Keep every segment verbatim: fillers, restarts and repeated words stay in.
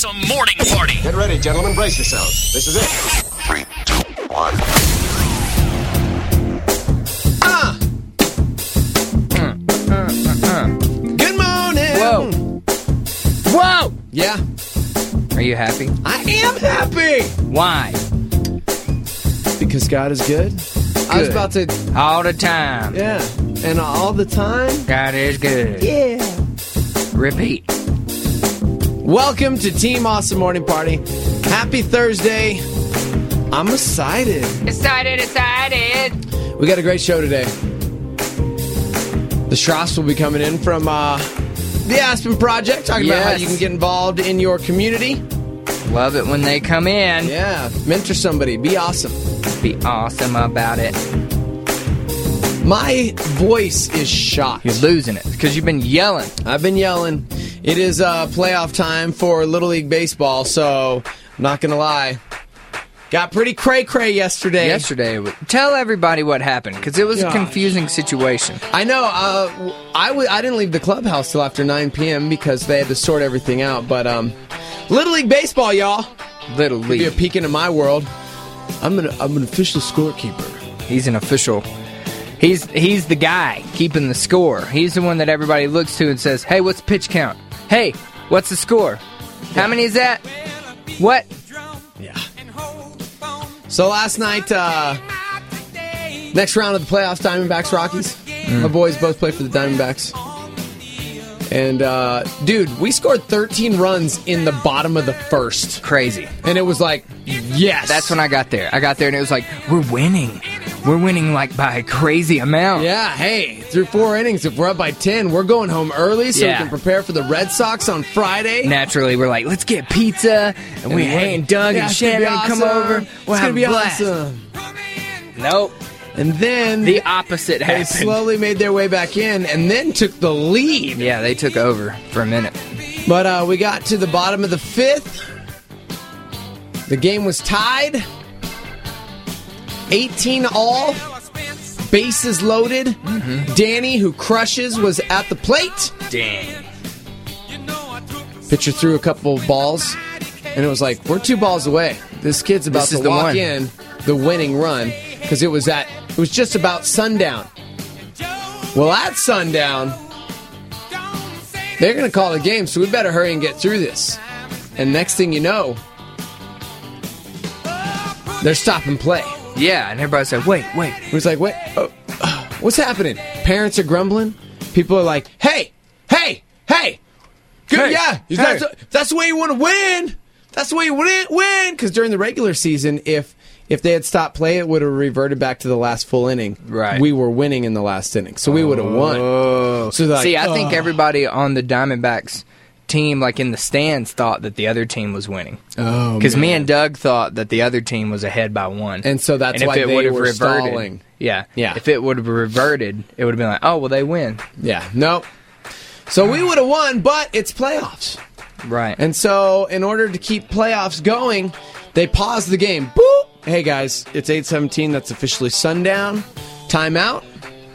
Awesome Morning Party. Get ready, gentlemen. Brace yourselves. This is it. Three, two, one. Ah! Uh, uh, uh, uh. Good morning. Whoa. Whoa! Yeah. Are you happy? I am happy. Why? Because God is good. good. I was about to... All the time. Yeah. And all the time. God is good. Yeah. Repeat. Welcome to Team Awesome Morning Party. Happy Thursday. I'm excited. Excited, excited. We got a great show today. The Schroffs will be coming in from uh, the Aspen Project, talking yes. about how you can get involved in your community. Love it when they come in. Yeah, mentor somebody. Be awesome. Be awesome about it. My voice is shot. You're losing it because you've been yelling. I've been yelling. It is uh, playoff time for Little League Baseball, so I'm not going to lie. Got pretty cray-cray yesterday. Yesterday. Tell everybody what happened, because it was Gosh. a confusing situation. I know. Uh, I, w- I didn't leave the clubhouse till after nine p.m. because they had to sort everything out. But um, Little League Baseball, y'all. Little League. Give you a peek into my world. I'm an, I'm an official scorekeeper. He's an official... He's he's the guy keeping the score. He's the one that everybody looks to and says, hey, what's the pitch count? Hey, what's the score? Yeah. How many is that? What? Yeah. So last night, uh, next round of the playoffs, Diamondbacks, Rockies. Mm. My boys both play for the Diamondbacks. And, uh, dude, we scored thirteen runs in the bottom of the first. Crazy. And it was like, yes. That's when I got there. I got there and it was like, we're winning. We're winning, like, by a crazy amount. Yeah, hey, through four innings, if we're up by ten, we're going home early so yeah. we can prepare for the Red Sox on Friday. Naturally, we're like, let's get pizza, and, and we, hey, and Doug yeah, and Shannon awesome. come over. We'll it's have gonna be a blast. Awesome. Nope. And then... The opposite happened. They slowly made their way back in, and then took the lead. Yeah, they took over for a minute. But uh, we got to the bottom of the fifth. The game was tied. eighteen all, bases loaded. Mm-hmm. Danny, who crushes, was at the plate. Dang. Pitcher threw a couple of balls, and it was like, we're two balls away. This kid's about this to walk one. in the winning run, because it was at it was just about sundown. Well, at sundown, they're going to call the game, so we better hurry and get through this. And next thing you know, they're stopping play. Yeah, and everybody said, wait, wait. It was like, wait, oh, uh, what's happening? Parents are grumbling. People are like, hey, hey, hey. Good, hey yeah, hey. That's, that's the way you want to win. That's the way you want to win. Because during the regular season, if if they had stopped play, it would have reverted back to the last full inning. Right. We were winning in the last inning, so we would have won. Oh. So like, See, I oh. think everybody on the Diamondbacks team, like in the stands, thought that the other team was winning. Oh, because me and Doug thought that the other team was ahead by one, and so that's and why if it they would have were reverted, stalling. Yeah, yeah. If it would have reverted, it would have been like, oh well, they win. Yeah, no. So we would have won, but it's playoffs, right? And so, in order to keep playoffs going, they paused the game. Boop. Hey guys, it's eight seventeen. That's officially sundown. Timeout.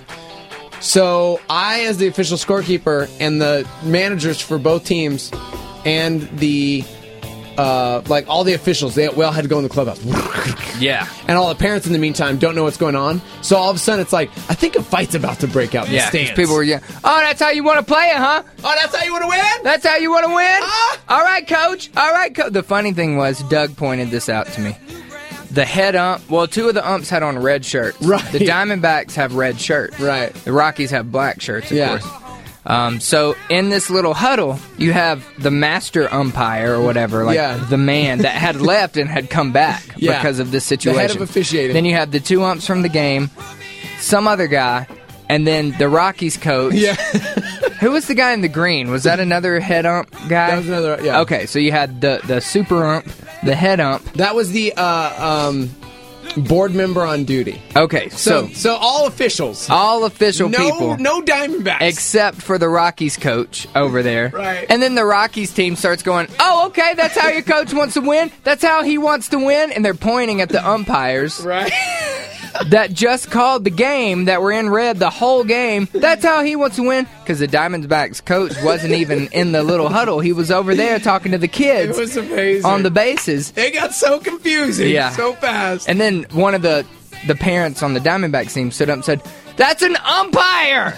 So I, as the official scorekeeper, and the managers for both teams, and the uh, like all the officials, they we all had to go in the clubhouse. Yeah. And all the parents in the meantime don't know what's going on. So all of a sudden it's like, I think a fight's about to break out in yeah, the stands. People were yeah. Oh, that's how you want to play it, huh? Oh, that's how you want to win? That's how you want to win? Uh? All right, coach. All right, coach. The funny thing was, Doug pointed this out to me. The head ump, well, two of the umps had on red shirts. Right. The Diamondbacks have red shirts. Right. The Rockies have black shirts, of yeah. course. Um, so in this little huddle, you have the master umpire or whatever, like yeah. the man that had left and had come back yeah. because of this situation. The head of officiating. Then you have the two umps from the game, some other guy, and then the Rockies coach. Yeah. Who was the guy in the green? Was that another head ump guy? That was another, yeah. Okay, so you had the, the super ump, the head ump. That was the uh, um, board member on duty. Okay, so... So, so all officials. All official no, people. No Diamondbacks. Except for the Rockies coach over there. Right. And then the Rockies team starts going, oh, okay, that's how your coach wants to win? That's how he wants to win? And they're pointing at the umpires. Right. that just called the game that were in red the whole game. That's how he wants to win. Because the Diamondbacks coach wasn't even in the little huddle. He was over there talking to the kids. It was amazing. On the bases. It got so confusing Yeah. so fast. And then one of the, the parents on the Diamondbacks team stood up and said, "That's an umpire!"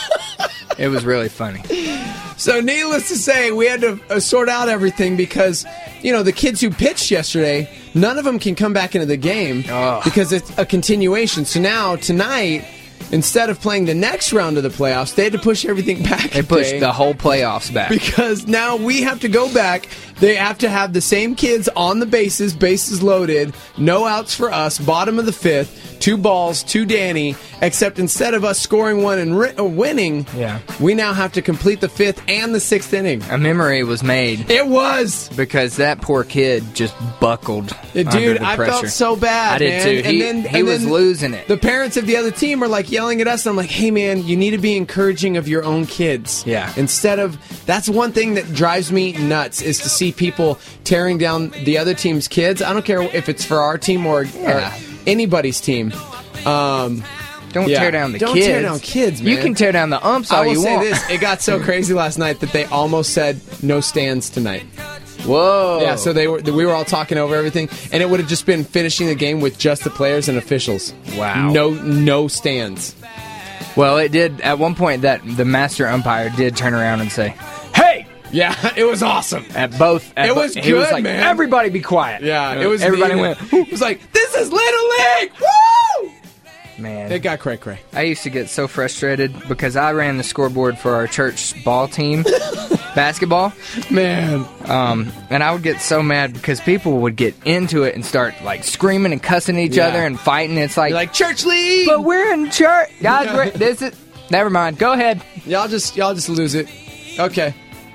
It was really funny. So needless to say, we had to uh, sort out everything because, you know, the kids who pitched yesterday, none of them can come back into the game Oh. because it's a continuation. So now, tonight, instead of playing the next round of the playoffs, they had to push everything back. They a pushed day the whole playoffs back. because now we have to go back. They have to have the same kids on the bases, bases loaded, no outs for us, bottom of the fifth, two balls, two Danny, except instead of us scoring one and ri- uh, winning, Yeah. we now have to complete the fifth and the sixth inning. A memory was made It was! because that poor kid just buckled Uh, under Dude, the I pressure. felt so bad, I did man. too. And He, then, he and was then losing it. The parents of the other team are like yelling at us, and I'm like, hey man, you need to be encouraging of your own kids. Yeah. Instead of, that's one thing that drives me nuts, is to see people tearing down the other team's kids. I don't care if it's for our team or, Yeah. or anybody's team. Um, Don't yeah. tear down the Don't kids. tear down kids, man. You can tear down the umps all I will you say want. this, it got so crazy last night that they almost said no stands tonight. Whoa. Yeah, so they were we were all talking over everything, and it would have just been finishing the game with just the players and officials. Wow. No, no stands. Well, it did at one point that the master umpire did turn around and say, "Hey!" Yeah, it was awesome. At both. At It bo- was he was good, like, man. "Everybody be quiet." Yeah, And it was. Everybody neat. went, It was like, this is Little League. Woo! man. It got cray cray. I used to get so frustrated because I ran the scoreboard for our church ball team, basketball, Man, um, and I would get so mad because people would get into it and start like screaming and cussing at each Yeah. other and fighting. It's like, you're like church league. but we're in church, guys. We're, this is never mind. Go ahead. Y'all just y'all just lose it. Okay.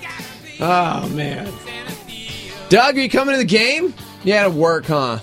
Oh man. Doug, are you coming to the game? You had to work, huh?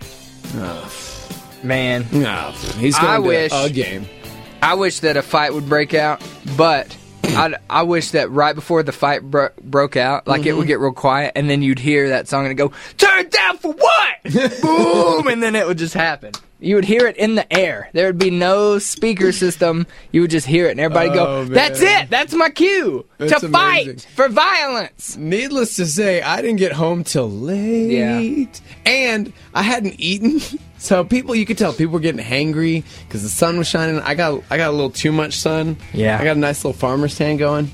Man, No, he's going I to wish- a game. I wish that a fight would break out, but I, I wish that right before the fight bro- broke out, like it would get real quiet, and then you'd hear that song and it'd go, "Turn it down for what?" Boom, and then it would just happen. You would hear it in the air. There would be no speaker system. You would just hear it, and everybody Oh, go, man. "That's it. That's my cue That's to amazing. fight for violence." Needless to say, I didn't get home till late. Yeah. And I hadn't eaten. So people, you could tell people were getting hangry because the sun was shining. I got I got a little too much sun. Yeah. I got a nice little farmer's tan going.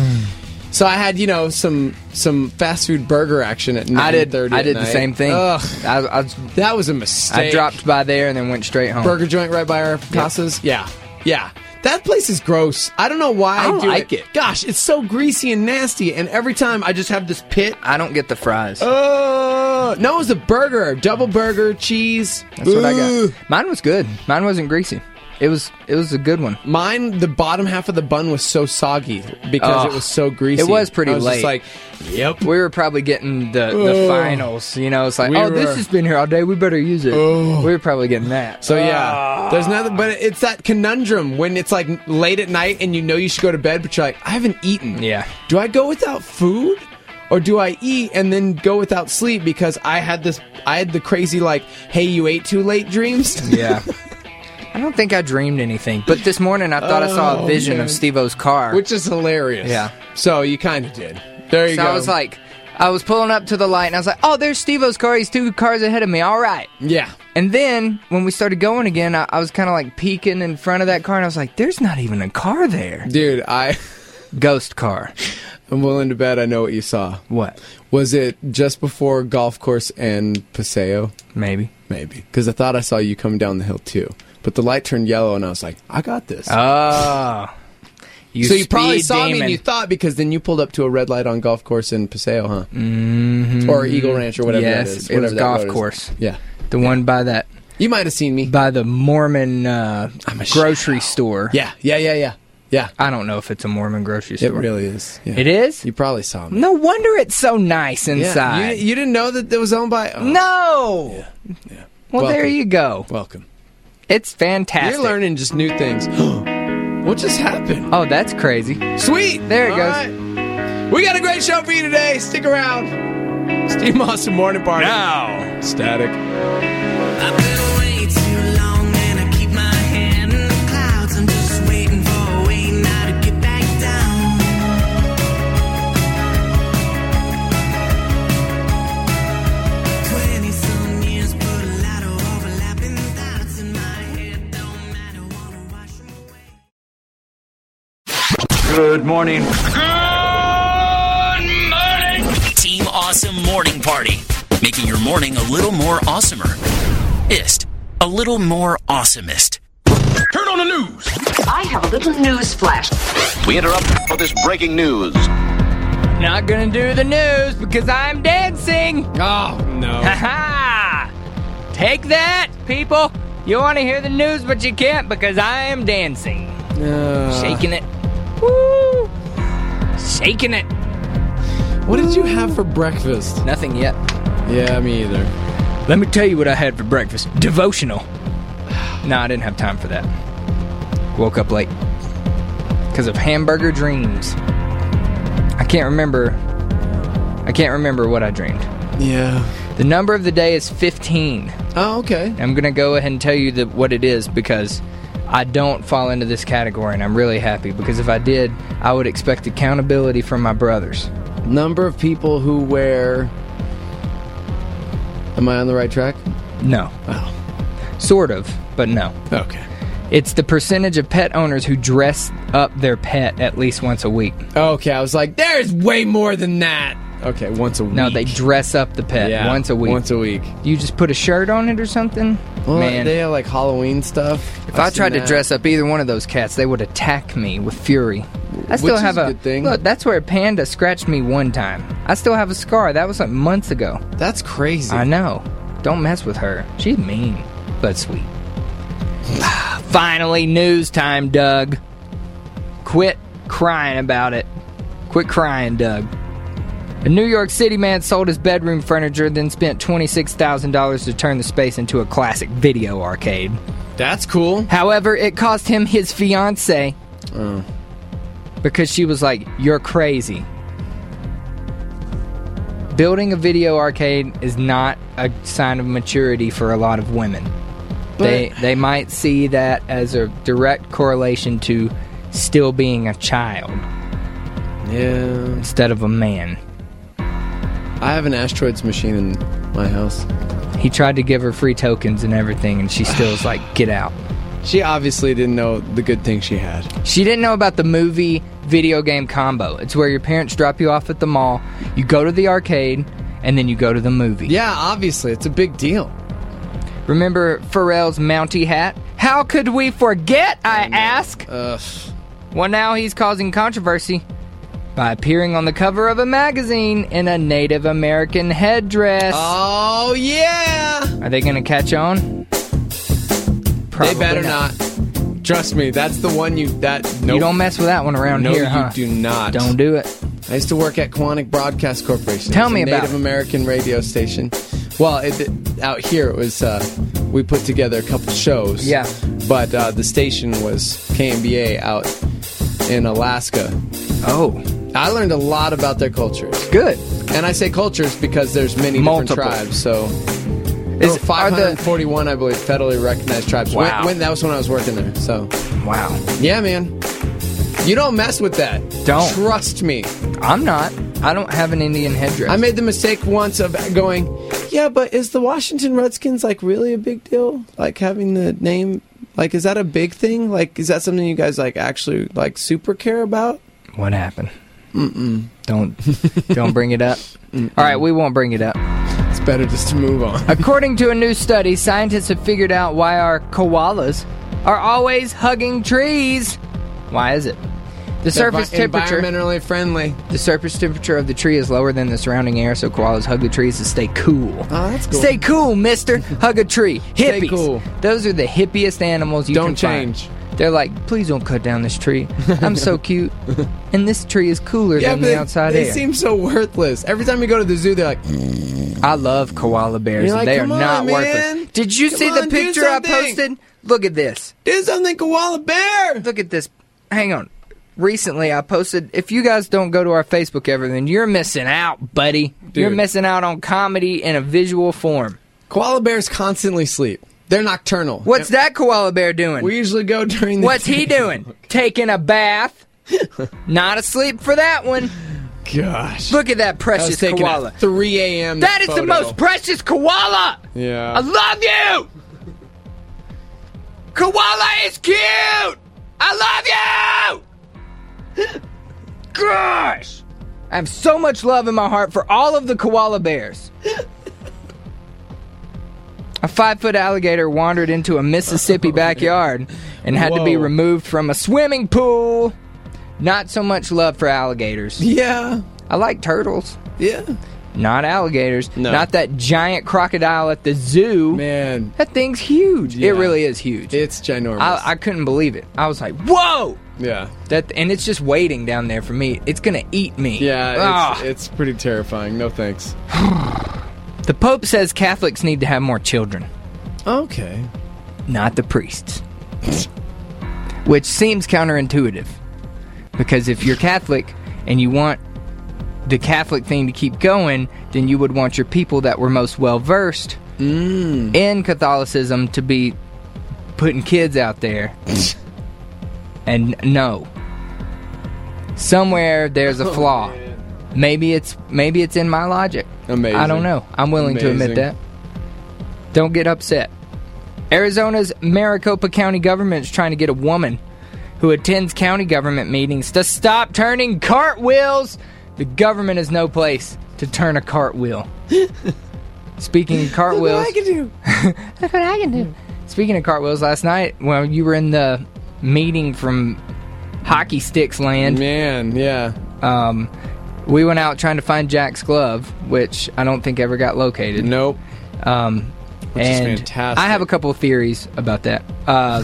So I had, you know, some some fast food burger action at I nine did. thirty. I did the same thing. Ugh, I, I, was- that was a mistake. I dropped by there and then went straight home. burger joint right by our casas. Yeah, yeah. That place is gross. I don't know why I don't do like it. Gosh, it's so greasy and nasty. And every time I just have this pit. I don't get the fries. Oh no! It was a burger, double burger, cheese. That's what I Ooh. got. Mine was good. Mine wasn't greasy. It was it was a good one. Mine, the bottom half of the bun was so soggy because Oh, it was so greasy. it was pretty I was late. Just like, yep. We were probably getting the, the Ugh. finals. You know, it's like, We oh, were- this has been here all day. We better use it. Ugh. We were probably getting that. So yeah, there's nothing. But it's that conundrum when it's like late at night and you know you should go to bed, but you're like, I haven't eaten. Yeah. Do I go without food? Or do I eat and then go without sleep because I had this, I had the crazy like, hey, you ate too late dreams? Yeah. I don't think I dreamed anything. But this morning I thought I saw Oh, a vision man. of Steve-O's car. Which is hilarious. Yeah. So you kind of did. There you so go. I was like, I was pulling up to the light and I was like, oh, there's Steve-O's car. He's two cars ahead of me. All right. yeah. And then when we started going again, I, I was kind of like peeking in front of that car and I was like, there's not even a car there. Dude, I, Ghost car. I'm willing to bet I know what you saw. What? Was it just before golf course and Paseo? Maybe. Maybe. Because I thought I saw you coming down the hill too. But the light turned yellow and I was like, I got this. Oh. You so you probably speed saw me demon. and you thought because then you pulled up to a red light on golf course in Paseo, huh? Mm-hmm. Or Eagle Ranch or whatever Yes, that is. it was Whatever that golf road is. course. Yeah. The one by that, You might have seen me. by the Mormon uh, I'm a grocery store. Yeah, yeah, yeah, yeah. Yeah. I don't know if it's a Mormon grocery It store. really is. Yeah. It is? You probably saw me. No wonder it's so nice Yeah. inside. You, you didn't know that it was owned by... Oh. no! Yeah. Well, there Welcome. you go. Welcome. It's fantastic. You're learning just new things. What just happened? Oh, that's crazy. Sweet. There it All goes. right. We got a great show for you today. Stick around. Steve Moss and Morning Party. Now. Static. I've been away too long and I Good morning. Good morning. Team Awesome Morning Party. Making your morning a little more awesomer. Ist. A little more awesomest. Turn on the news. I have a little news flash. We interrupt for this breaking news. Not gonna do the news because I'm dancing. Oh, no. Ha ha! Take that, people. You want to hear the news, but you can't because I am dancing. Uh, Shaking it. Woo! Shaking it. What did you have for breakfast? Nothing yet. Yeah, me either. Let me tell you what I had for breakfast. Devotional. No, I didn't have time for that. Woke up late. Because of hamburger dreams. I can't remember. I can't remember what I dreamed. Yeah. The number of the day is fifteen. Oh, okay. I'm going to go ahead and tell you the, what it is because I don't fall into this category, and I'm really happy because if I did, I would expect accountability from my brothers. Number of people who wear... Am I on the right track? No. Oh. Sort of, but no. Okay. It's the percentage of pet owners who dress up their pet at least once a week. Okay, I was like, there's way more than that. Okay, once a week. No, they dress up the pet yeah, once a week. Once a week. You just put a shirt on it or something? Well, Man, they have like Halloween stuff. if I've I tried seen to that. dress up either one of those cats, they would attack me with fury. I still Which is have a a good thing. Look, that's where a panda scratched me one time. I still have a scar. That was like months ago. That's crazy. I know. Don't mess with her. She's mean, but sweet. Finally, news time, Doug. Quit crying about it. Quit crying, Doug. A New York City man sold his bedroom furniture, then spent twenty-six thousand dollars to turn the space into a classic video arcade. That's cool. However, it cost him his fiancée Oh. because she was like, "You're crazy." Building a video arcade is not a sign of maturity for a lot of women. They they might see that as a direct correlation to still being a child Yeah. instead of a man. I have an Asteroids machine in my house. He tried to give her free tokens and everything, and she still was like, "Get out." She obviously didn't know the good thing she had. She didn't know about the movie video game combo. It's where your parents drop you off at the mall, you go to the arcade, and then you go to the movie. Yeah, obviously. It's a big deal. Remember Pharrell's Mountie hat? How could we forget, I ask? Ugh. Well, now he's causing controversy by appearing on the cover of a magazine in a Native American headdress. Oh, yeah! Are they going to catch on? Probably They better not. Trust me, that's the one you... that. Nope. You don't mess with that one around no, here, you huh? do not. Don't do it. I used to work at Quantic Broadcast Corporation. Tell It's a me about Native it. American radio station. Well, it, it- out here it was. Uh, we put together a couple shows. Yeah. But uh, the station was K M B A out in Alaska. Oh, I learned a lot about their cultures, good. and I say cultures because there's many Multiple. different tribes. So there Is- were are five the- hundred forty-one, I believe, federally recognized tribes. When- Wow. When, that was when I was working there. So Wow. yeah, man, you don't mess with that. Don't. Trust me. I'm not. I don't have an Indian headdress. I made the mistake once of going, yeah, but is the Washington Redskins like really a big deal? Like having the name, like is that a big thing? Like is that something you guys like actually like super care about? What happened? Mm-mm. Don't don't bring it up. All right, we won't bring it up. It's better just to move on. According to a new study, scientists have figured out why our koalas are always hugging trees. Why is it? The surface Envi- temperature environmentally friendly. the surface temperature of the tree is lower than the surrounding air, so koalas hug the trees to stay cool. Oh, that's cool. Stay cool, mister. Hug a tree. Stay Hippies. cool. Those are the hippiest animals you Don't can find. change. They're like, please don't cut down this tree. I'm so cute. And this tree is cooler Yeah, than but the they, outside they air. seem so worthless. Every time you go to the zoo, they're like, I love koala bears. You're like, they are "Come on, not man. worthless. Did you Come see the on, do picture I something." posted? Look at this. do something, koala bear. Look at this. Hang on. Recently, I posted, if you guys don't go to our Facebook ever, then you're missing out, buddy. You're Dude. missing out on comedy in a visual form. Koala bears constantly sleep. They're nocturnal. What's that koala bear doing? We usually go during the What's he doing? Taking a bath? Not asleep for that one. Gosh. Look at that I was precious taking koala. at three a.m. That is the photo. most precious koala. Yeah. I love you. Koala is cute. I love you. gosh! I have so much love in my heart for all of the koala bears. A five-foot alligator wandered into a Mississippi backyard and had Whoa. to be removed from a swimming pool. Not so much love for alligators. Yeah. I like turtles. Yeah. Not alligators. No. Not that giant crocodile at the zoo. Man. That thing's huge. Yeah. It really is huge. It's ginormous. I, I couldn't believe it. I was like, whoa! yeah. That And it's just waiting down there for me. It's going to eat me. Yeah, Ah. it's, it's pretty terrifying. No thanks. The Pope says Catholics need to have more children. Okay. Not the priests. Which seems counterintuitive. Because if you're Catholic and you want the Catholic thing to keep going, then you would want your people that were most well-versed Mm. in Catholicism to be putting kids out there. And no. Somewhere there's a flaw. Maybe it's maybe it's in my logic. Amazing. I don't know. I'm willing to admit Amazing. that. Don't get upset. Arizona's Maricopa County government is trying to get a woman who attends county government meetings to stop turning cartwheels. The government is no place to turn a cartwheel. Speaking of cartwheels... Look what I can do. Look what I can do. Speaking of cartwheels, last night, well, you were in the meeting from Hockey Sticks Land. Man, yeah. Um, we went out trying to find Jack's glove, which I don't think ever got located. Nope. Um, Which is and fantastic. I have a couple of theories about that. Uh,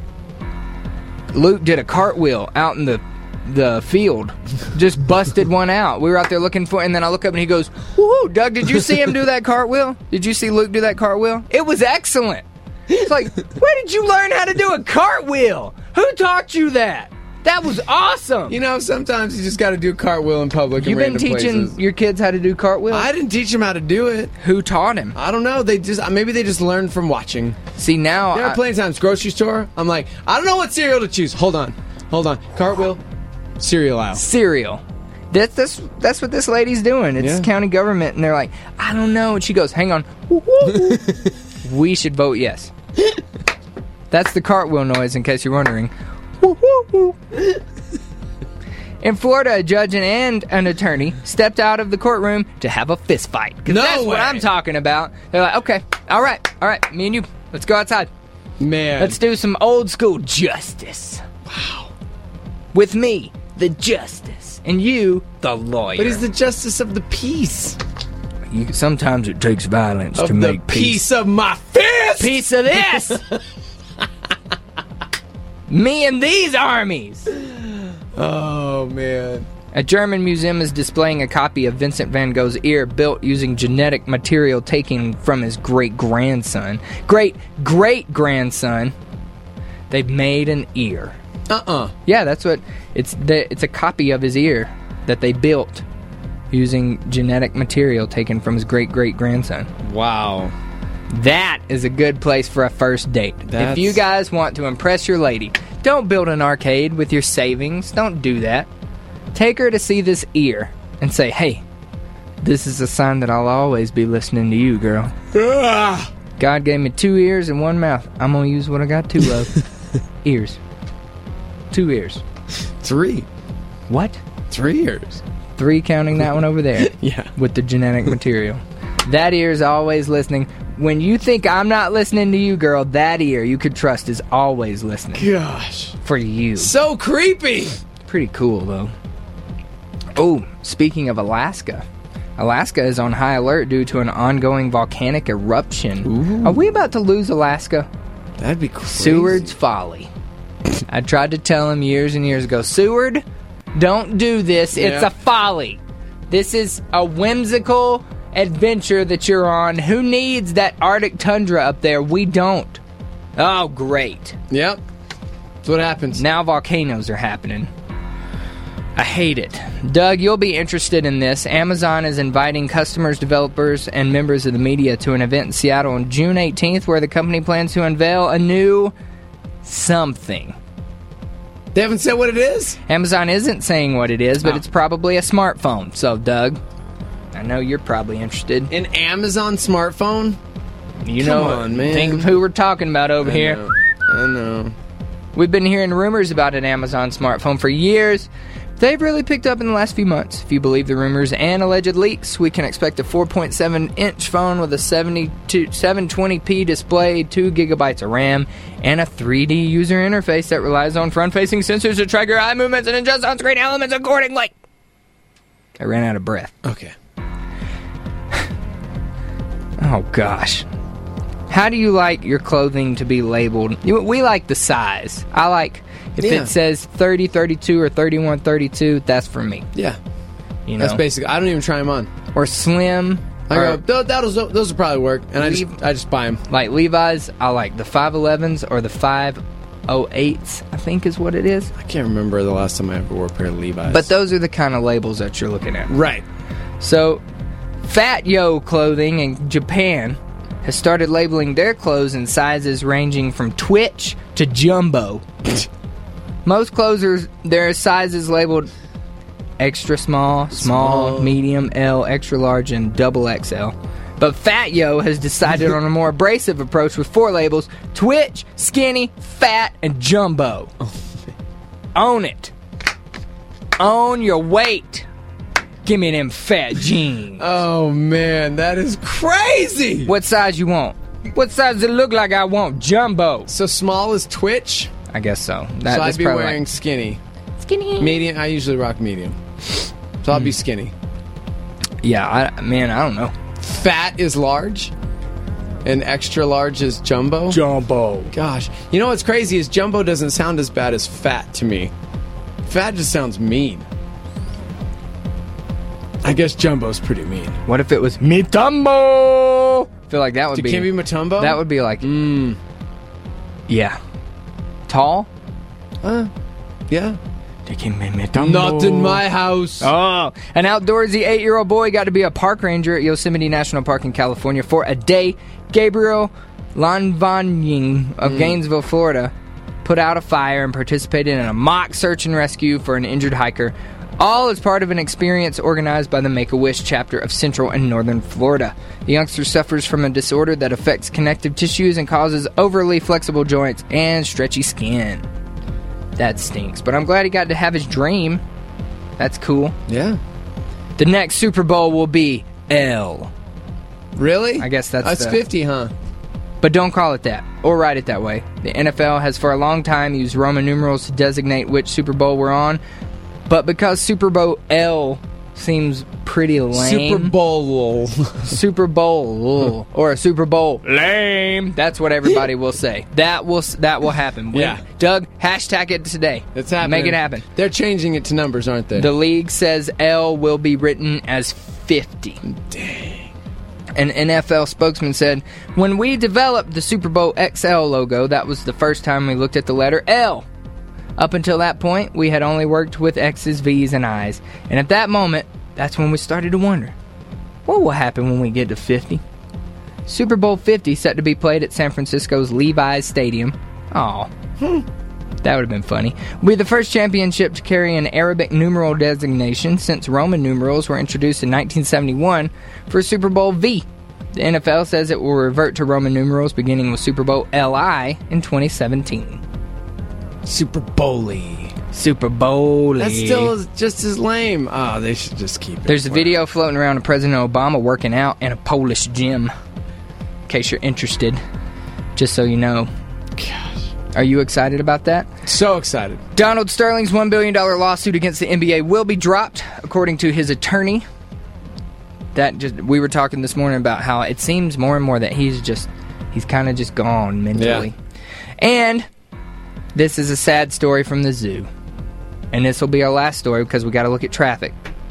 Luke did a cartwheel out in the the field, just busted one out. We were out there looking for it, and then I look up and he goes, "Woohoo, Doug, did you see him do that cartwheel? Did you see Luke do that cartwheel? It was excellent." It's like, where did you learn how to do a cartwheel? Who taught you that? That was awesome. You know, sometimes you just got to do a cartwheel in public. You've in been random teaching places. your kids how to do cartwheels? I didn't teach them how to do it. Who taught him? I don't know. They just maybe they just learned from watching. See, now... There are I- plenty of times grocery store. I'm like, I don't know what cereal to choose. Hold on, hold on. Cartwheel, cereal aisle. cereal. That's that's that's what this lady's doing. It's Yeah. county government, and they're like, I don't know. And she goes, hang on. We should vote yes. That's the cartwheel noise, in case you're wondering. In Florida, a judge and an attorney stepped out of the courtroom to have a fist fight. 'Cause No that's what way. I'm talking about. They're like, okay, all right, all right, me and you, let's go outside. Man, Let's do some old school justice. Wow. With me, the justice, and you, the lawyer. but he's the justice of the peace. You, sometimes it takes violence Of to the make peace. piece of my fist. Piece of this. Me and these armies. Oh man. A German museum is displaying a copy of Vincent van Gogh's ear built using genetic material taken from his great-grandson. Great-great-grandson. They've made an ear. Uh-uh. Yeah, that's what... It's the, It's a copy of his ear that they built using genetic material taken from his great-great-grandson. Wow. That is a good place for a first date. That's- If you guys want to impress your lady, don't build an arcade with your savings. Don't do that. Take her to see this ear and say, hey, this is a sign that I'll always be listening to you, girl. Ah. God gave me two ears and one mouth. I'm going to use what I got two of. Ears. Two ears. Three. What? Three years. Three counting that one over there. Yeah. With the genetic material. That ear is always listening. When you think I'm not listening to you, girl, that ear you could trust is always listening Gosh. for you. So creepy. Pretty cool, though. Oh, speaking of Alaska. Alaska is on high alert due to an ongoing volcanic eruption. Ooh. Are we about to lose Alaska? That'd be crazy. Seward's folly. I tried to tell him years and years ago, Seward, don't do this. It's Yeah. a folly. This is a whimsical adventure that you're on. Who needs that Arctic tundra up there? We don't. Oh, great. Yep. That's what happens. Now volcanoes are happening. I hate it. Doug, you'll be interested in this. Amazon is inviting customers, developers, and members of the media to an event in Seattle on June eighteenth where the company plans to unveil a new something. They haven't said what it is? Amazon isn't saying what it is, but Oh. it's probably a smartphone. So, Doug, I know you're probably interested. An Amazon smartphone? You Come know, on, man. think of who we're talking about over I here. know. I know. We've been hearing rumors about an Amazon smartphone for years, They've really picked up in the last few months. If you believe the rumors and alleged leaks, we can expect a four point seven inch phone with a seventy-two seven twenty p display, two gigabytes of RAM, and a three D user interface that relies on front-facing sensors to track your eye movements and adjust on-screen elements accordingly. I ran out of breath. Okay. Oh, gosh. How do you like your clothing to be labeled? You- We like the size. I like... If Yeah. it says thirty thirty-two or thirty-one thirty-two, that's for me. Yeah. You know? That's basically. I don't even try them on. Or slim. I or, go, "Th- that'll, those will probably work, and I just Leave- I just buy them. Like Levi's, I like the five elevens or the five oh eights, I think is what it is. I can't remember the last time I ever wore a pair of Levi's. But those are the kind of labels that you're looking at. right. So, Fat Yo Clothing in Japan has started labeling their clothes in sizes ranging from Twitch to Jumbo. Most clothes are their sizes labeled extra small, small, Small. medium, L, extra large, and double X L. But Fat Yo has decided on a more abrasive approach with four labels: Twitch, Skinny, Fat, and Jumbo. Own it. Own your weight. Give me them fat jeans. Oh man, that is crazy. What size you want? What size does it look like I want? Jumbo. So small is Twitch. I guess so. That, so that's I'd be probably wearing like- skinny. skinny. Medium. I usually rock medium. So I'll be skinny. Yeah, I, man, I don't know. Fat is large, and extra large is jumbo. Jumbo. Gosh, you know what's crazy is jumbo doesn't sound as bad as fat to me. Fat just sounds mean. I guess jumbo's pretty mean. What if it was Mitumbo? I feel like that would Dude, be. can it be Matumbo? That would be like. Mm. Yeah. Tall? Uh, yeah. Mitumbo. Not in my house. Oh, an outdoorsy eight-year-old boy got to be a park ranger at Yosemite National Park in California for a day. Gabriel Lanvanying of Gainesville, Florida, put out a fire and participated in a mock search and rescue for an injured hiker, all as part of an experience organized by the Make-A-Wish chapter of Central and Northern Florida. The youngster suffers from a disorder that affects connective tissues and causes overly flexible joints and stretchy skin. That stinks, but I'm glad he got to have his dream. That's cool. Yeah. The next Super Bowl will be L. Really? I guess that's That's the- fifty, huh? But don't call it that, or write it that way. The N F L has for a long time used Roman numerals to designate which Super Bowl we're on, but because Super Bowl L seems pretty lame... Super Bowl. Super Bowl, or a Super Bowl lame. That's what everybody will say. That will that will happen. When- Yeah. Doug, hashtag it today. It's happening. Make it happen. They're changing it to numbers, aren't they? The league says L will be written as fifty. Dang. An N F L spokesman said, "When we developed the Super Bowl X L logo, that was the first time we looked at the letter L. Up until that point, we had only worked with X's, V's, and I's. And at that moment, that's when we started to wonder, what will happen when we get to fifty? Super Bowl fifty set to be played at San Francisco's Levi's Stadium. Aw. That would have been funny. Will be the first championship to carry an Arabic numeral designation since Roman numerals were introduced in nineteen seventy-one for Super Bowl V. The N F L says it will revert to Roman numerals beginning with Super Bowl L I in twenty seventeen. Super Bowly. Super Bowl. That's still just as lame. Oh, they should just keep it. There's a video floating around of President Obama working out in a Polish gym. In case you're interested. Just so you know. Gosh. Are you excited about that? So excited. Donald Sterling's one billion dollars lawsuit against the N B A will be dropped, according to his attorney. That just we were talking this morning about how it seems more and more that he's just he's kind of just gone mentally. Yeah. And this is a sad story from the zoo. And this will be our last story because we got to look at traffic.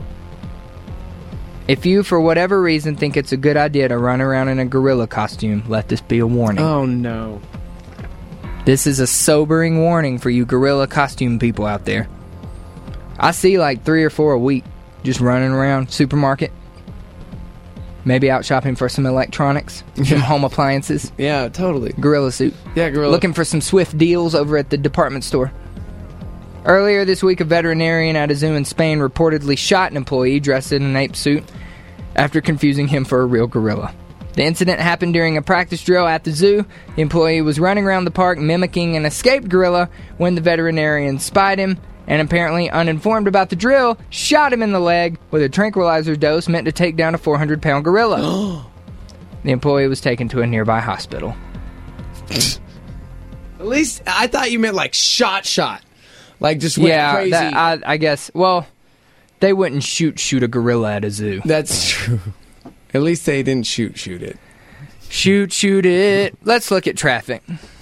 If you, for whatever reason, think it's a good idea to run around in a gorilla costume, let this be a warning. Oh, no. This is a sobering warning for you gorilla costume people out there. I see like three or four a week just running around supermarket. Maybe out shopping for some electronics, some home appliances. Yeah, totally. Gorilla suit. Yeah, gorilla. Looking for some swift deals over at the department store. Earlier this week, a veterinarian at a zoo in Spain reportedly shot an employee dressed in an ape suit after confusing him for a real gorilla. The incident happened during a practice drill at the zoo. The employee was running around the park mimicking an escaped gorilla when the veterinarian spied him and apparently uninformed about the drill, shot him in the leg with a tranquilizer dose meant to take down a four hundred pound gorilla. The employee was taken to a nearby hospital. At least I thought you meant like shot, shot, like just went yeah, crazy. that, I, I guess. Well, they wouldn't shoot shoot a gorilla at a zoo. That's true. At least they didn't shoot shoot it. Shoot shoot it. Let's look at traffic.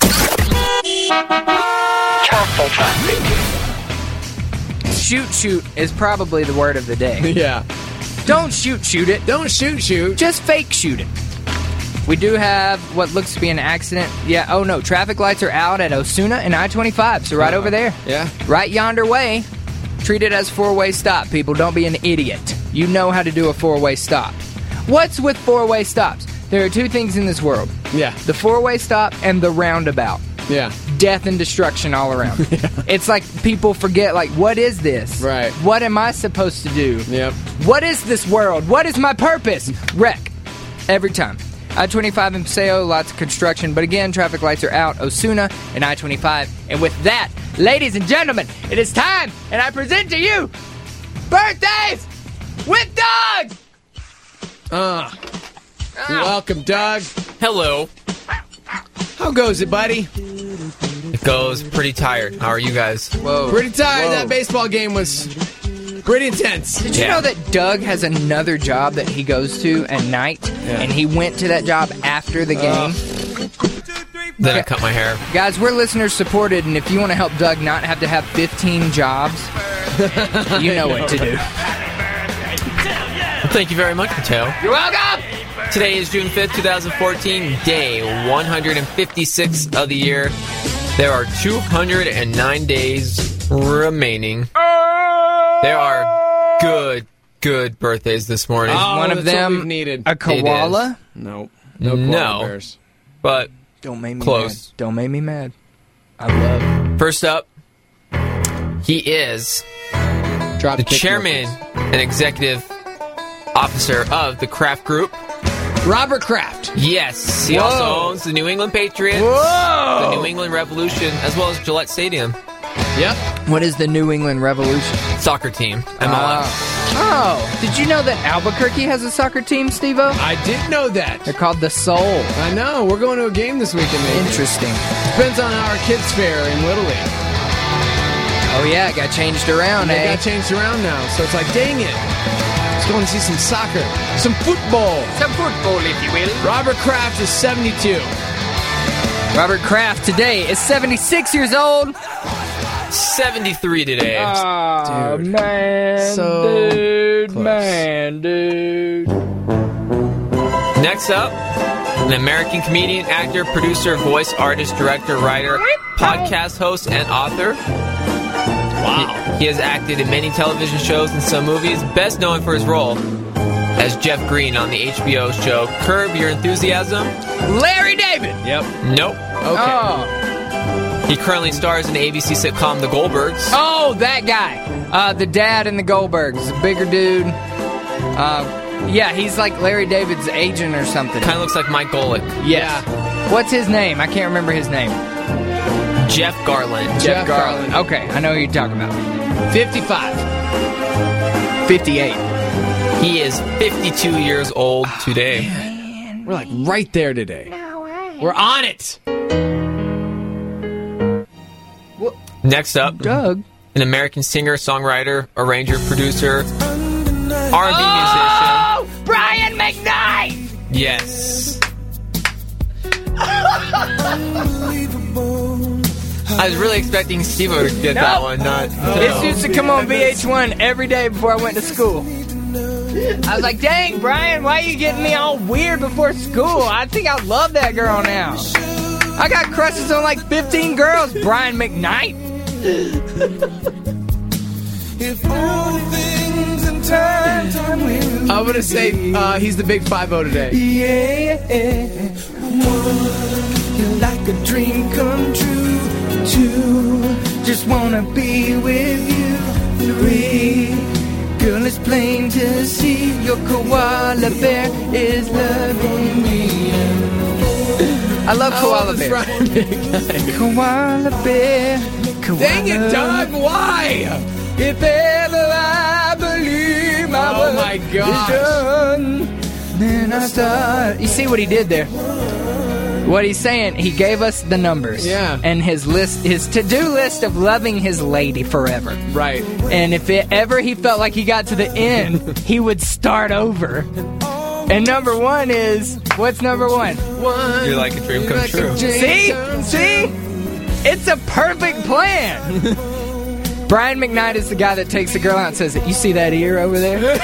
Shoot shoot is probably the word of the day. Yeah. Don't shoot shoot it. Don't shoot shoot. Just fake shoot it. We do have what looks to be an accident. Yeah, oh no, traffic lights are out at Osuna and I twenty-five, so right over there. Yeah. Right yonder way. Treat it as four-way stop, people. Don't be an idiot. You know how to do a four-way stop. What's with four-way stops? There are two things in this world. Yeah. The four-way stop and the roundabout. Yeah. Death and destruction all around. Yeah. It's like people forget, like, what is this? Right. What am I supposed to do? Yep. What is this world? What is my purpose? Wreck. Every time. I twenty-five in Paseo, lots of construction, but again, traffic lights are out, Osuna and I twenty-five. And with that, ladies and gentlemen, it is time, and I present to you, Birthdays with Doug! Uh, welcome, Doug. Hello. How goes it, buddy? It goes pretty tired. How are you guys? Whoa. Pretty tired. Whoa. That baseball game was pretty intense. Did you Yeah. know that Doug has another job that he goes to at night, Yeah. and he went to that job after the game? Then I cut my hair. Guys, we're listeners supported, and if you want to help Doug not have to have fifteen jobs, you know what to do. Well, thank you very much, Mateo. You're welcome! Today is June fifth, twenty fourteen, day one hundred fifty-six of the year. There are two hundred nine days remaining. There are good, good birthdays this morning. Oh, One of that's what them, we've needed. a koala? Nope. No koala No. bears. But Don't make me Close. mad. Don't make me mad. I love first up, he is Drop the kick chairman records. and executive officer of the Kraft Group. Robert Kraft. Yes, he Whoa. also owns the New England Patriots, Whoa! the New England Revolution, as well as Gillette Stadium. Yep. What is the New England Revolution? Soccer team, M L S. Oh. oh, did you know that Albuquerque has a soccer team, Steve-O? I did know that. They're called the Soul. I know. We're going to a game this weekend, maybe. Interesting. Depends on our kids' fair in Little League. Oh yeah, it got changed around, They eh? got changed around now, so it's like, dang it. Let's go and see some soccer. Some football. Some football, if you will. Robert Kraft is seventy-two. Robert Kraft today is seventy-six years old. seventy-three today. Oh, Dude. man, So dude, close. man, dude. Next up, an American comedian, actor, producer, voice artist, director, writer, podcast host, and author. Wow. He, he has acted in many television shows and some movies, best known for his role as Jeff Green on the H B O show Curb Your Enthusiasm. Larry David. Yep. Nope. Okay. Oh. He currently stars in the A B C sitcom The Goldbergs. oh, that guy. Uh, the dad in the Goldbergs. A bigger dude. Uh, yeah, he's like Larry David's agent or something. Kind of looks like Mike Golick. Yes. What's his name? I can't remember his name. Jeff Garland. Jeff Garland. Okay, I know who you're talking about. fifty-five. fifty-eight. He is fifty-two years old today. We're like right there today. We're on it. Next up, Doug. an American singer, songwriter, arranger, producer, R and B Oh, Brian McKnight! musician. Yes. I was really expecting Steve to get that Nope. one, not. This used to come on V H one every day before I went to school. I was like, dang, Brian, why are you getting me all weird before school? I think I love that girl now. I got crushes on like fifteen girls, Brian McKnight. I'm going to say uh, he's the big five oh today. You're like a dream come true. Two, just wanna be with you. Three, girl, it's plain to see your koala bear is loving me. I love I koala love this bear. Brian McKnight. Koala bear, koala Dang it, Doug. Why? my gosh. Done. Then I start. You see what he did there? What he's saying, he gave us the numbers. Yeah. And his list, his to-do list of loving his lady forever. Right. And if it ever he felt like he got to the end, he would start over. And number one is, what's number one? One. You're like a dream come true. See? See? It's a perfect plan. Brian McKnight is the guy that takes the girl out and says, you see that ear over there?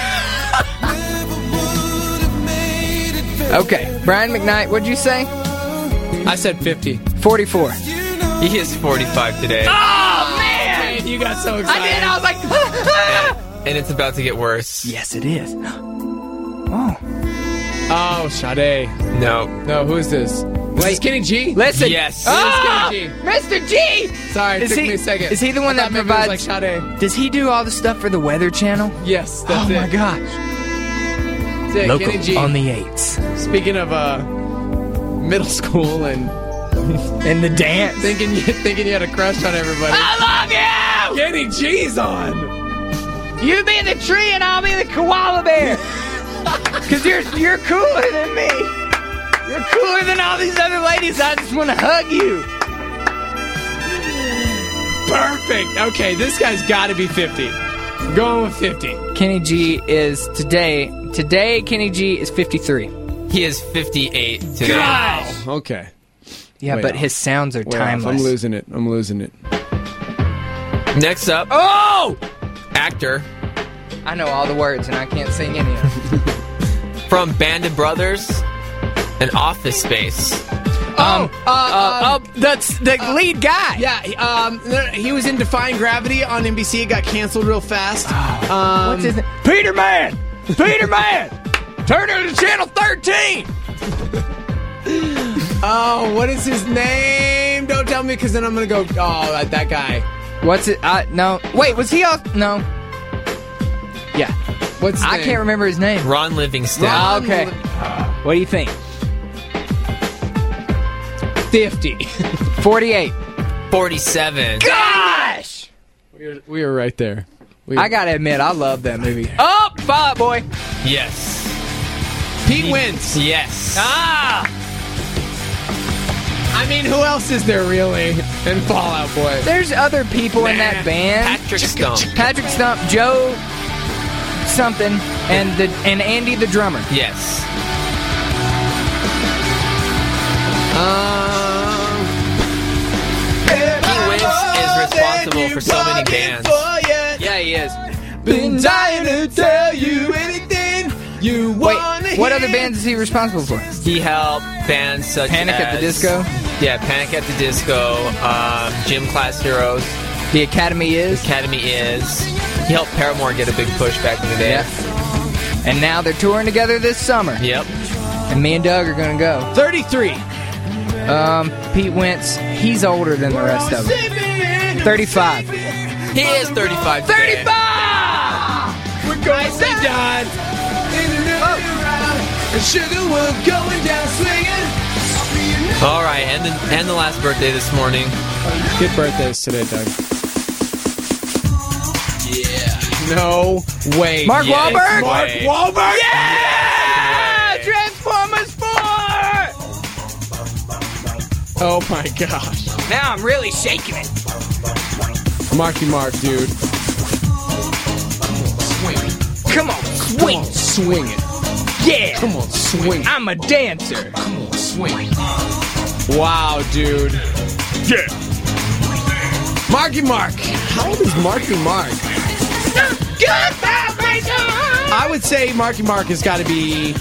Okay, Brian McKnight, what'd you say? I said fifty. forty-four. He is forty-five today. Oh, man! Man, you got so excited. I did, I was like, And, and it's about to get worse. yes, it is. Oh. Oh, Sade. No. No, who is this? Is this Wait. Kenny G? Listen. Yes. Oh, It is Kenny G. Mister G! Sorry, it Is took he- me a second. is he the one I that thought maybe it was provides- like Sade? Does he do all the stuff for the Weather Channel? Yes, that's oh, it. my gosh. That's it, Local Kenny G. on the eights. Speaking of uh, middle school and And the dance. thinking you, thinking you had a crush on everybody. I love you! Kenny G's on. You be the tree and I'll be the koala bear. Cause you're you're cooler than me. You're cooler than all these other ladies. I just want to hug you. Perfect. Okay, this guy's got to be fifty. I'm going with fifty. Kenny G is today. Today, Kenny G is fifty-three. He is fifty-eight today. Wow. Okay. Yeah, Way but off. his sounds are Way off. timeless. I'm losing it. I'm losing it. Next up, Oh! actor I know all the words and I can't sing any of them. from Band of Brothers and Office Space. Um, uh, uh, um, uh, that's the lead guy. Yeah, he- um, he was in Defying Gravity on N B C. It got canceled real fast. Um, What's his name? Peter Man! Peter Man! Turn it to channel thirteen! Oh, what is his name? Don't tell me, because then I'm gonna go. Oh, that, that guy. What's it? Uh, no. Wait, was he off? No. Yeah. What's his I name? can't remember his name. Ron Livingston. Ron- Okay. What do you think? fifty. forty-eight. forty-seven. Gosh! we, were, we were right there. We I gotta admit, I love that movie. Oh, Fall Out Boy. Yes. Pete wins. Yes. Ah! I mean, who else is there really in Fall Out Boy? There's other people in that band. Patrick Stump. Patrick Stump, Joe something, and the and Andy the drummer. Yes. Um, He wins is responsible for so many bands. Yeah, he is. Been dying to tell you anything you Wait, want to what other bands is he responsible for? He helped bands such Panic as at the Disco? Yeah, Panic at the Disco, um, Gym Class Heroes, The Academy is. Academy is. He helped Paramore get a big push back in the day. Yeah. And now they're touring together this summer. Yep. And me and Doug are gonna go. thirty-three. Um, Pete Wentz, he's older than the rest of them. thirty-five. He is thirty-five. today. thirty-five! We're going to done. And sugar, we're going down swinging. All right, and the, and the last birthday this morning. Good birthdays today, Doug. Yeah. No way. Mark Yes, Wahlberg? Mark Mark Wahlberg? Yeah! Transformers four! Oh my gosh. Now I'm really shaking it. Marky Mark, dude. Come on, swing. Swing it. Yeah! Come on, swing it. I'm a dancer. Wow, dude. Yeah! Marky Mark. How old is Marky Mark? I would say Marky Mark has got to be.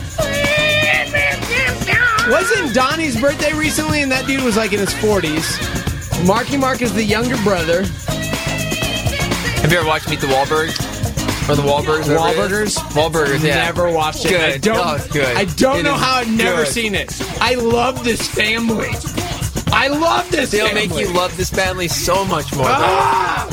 Wasn't Donnie's birthday recently, and that dude was like in his forties? Marky Mark is the younger brother. Have you ever watched Meet the Wahlbergs? Or the Wahlbergs? whatever it is? Wahlburgers? Wahlburgers, yeah. Never watched it. Good. I don't, Oh, it's good. I don't It know is how I've never good. seen it. I love this family. I love this They'll family. make you love this family so much more. Ah!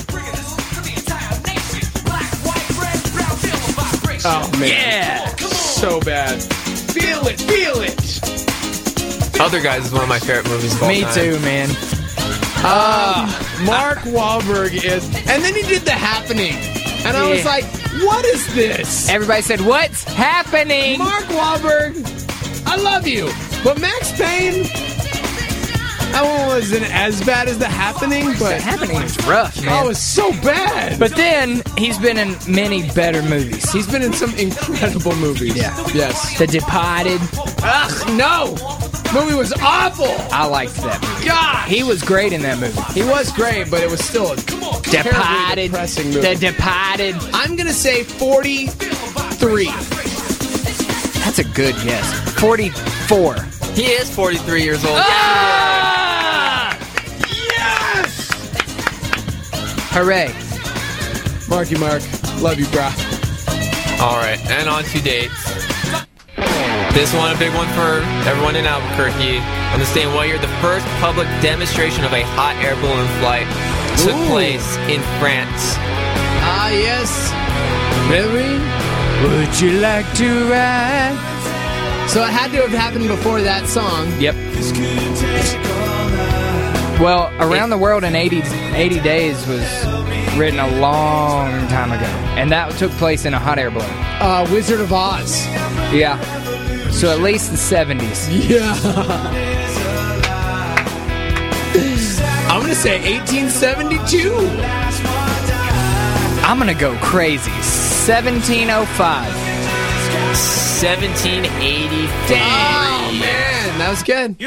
Oh, man. Yeah! So bad. Feel it, feel it. Other Guys is one of my favorite movies of all Me time. too, man. Uh, Mark Wahlberg is. And then he did The Happening. And I was Yeah. like, what is this? Everybody said, "What's happening?" Mark Wahlberg, I love you. But Max Payne, that one wasn't as bad as The Happening, The but Happening is rough, man. oh, it's so bad. But then he's been in many better movies. he's been in some incredible movies. Yeah. Yes. The Departed. Ugh, no. Movie was awful. I liked that movie. God. He was great in that movie. He was great, but it was still a terribly Departed. depressing movie. The Departed. I'm going to say forty-three. That's a good guess. forty-four. He is forty-three years old. Ah! Yes! Hooray. Marky Mark, love you, brah. All right, and on to dates. This one, a big one for everyone in Albuquerque. On this day in what year, the first public demonstration of a hot air balloon flight took Ooh. place in France. Ah, yes. Really? Would you like to ride? So it had to have happened before that song. Yep. Well, Around the World in eighty, eighty Days was written a long time ago. And that took place in a hot air balloon. Uh, Wizard of Oz. Yeah. So at least the seventies. Yeah. I'm going to say eighteen seventy-two. I'm going to go crazy. seventeen oh five. seventeen eighty-three. Oh, man. That was good.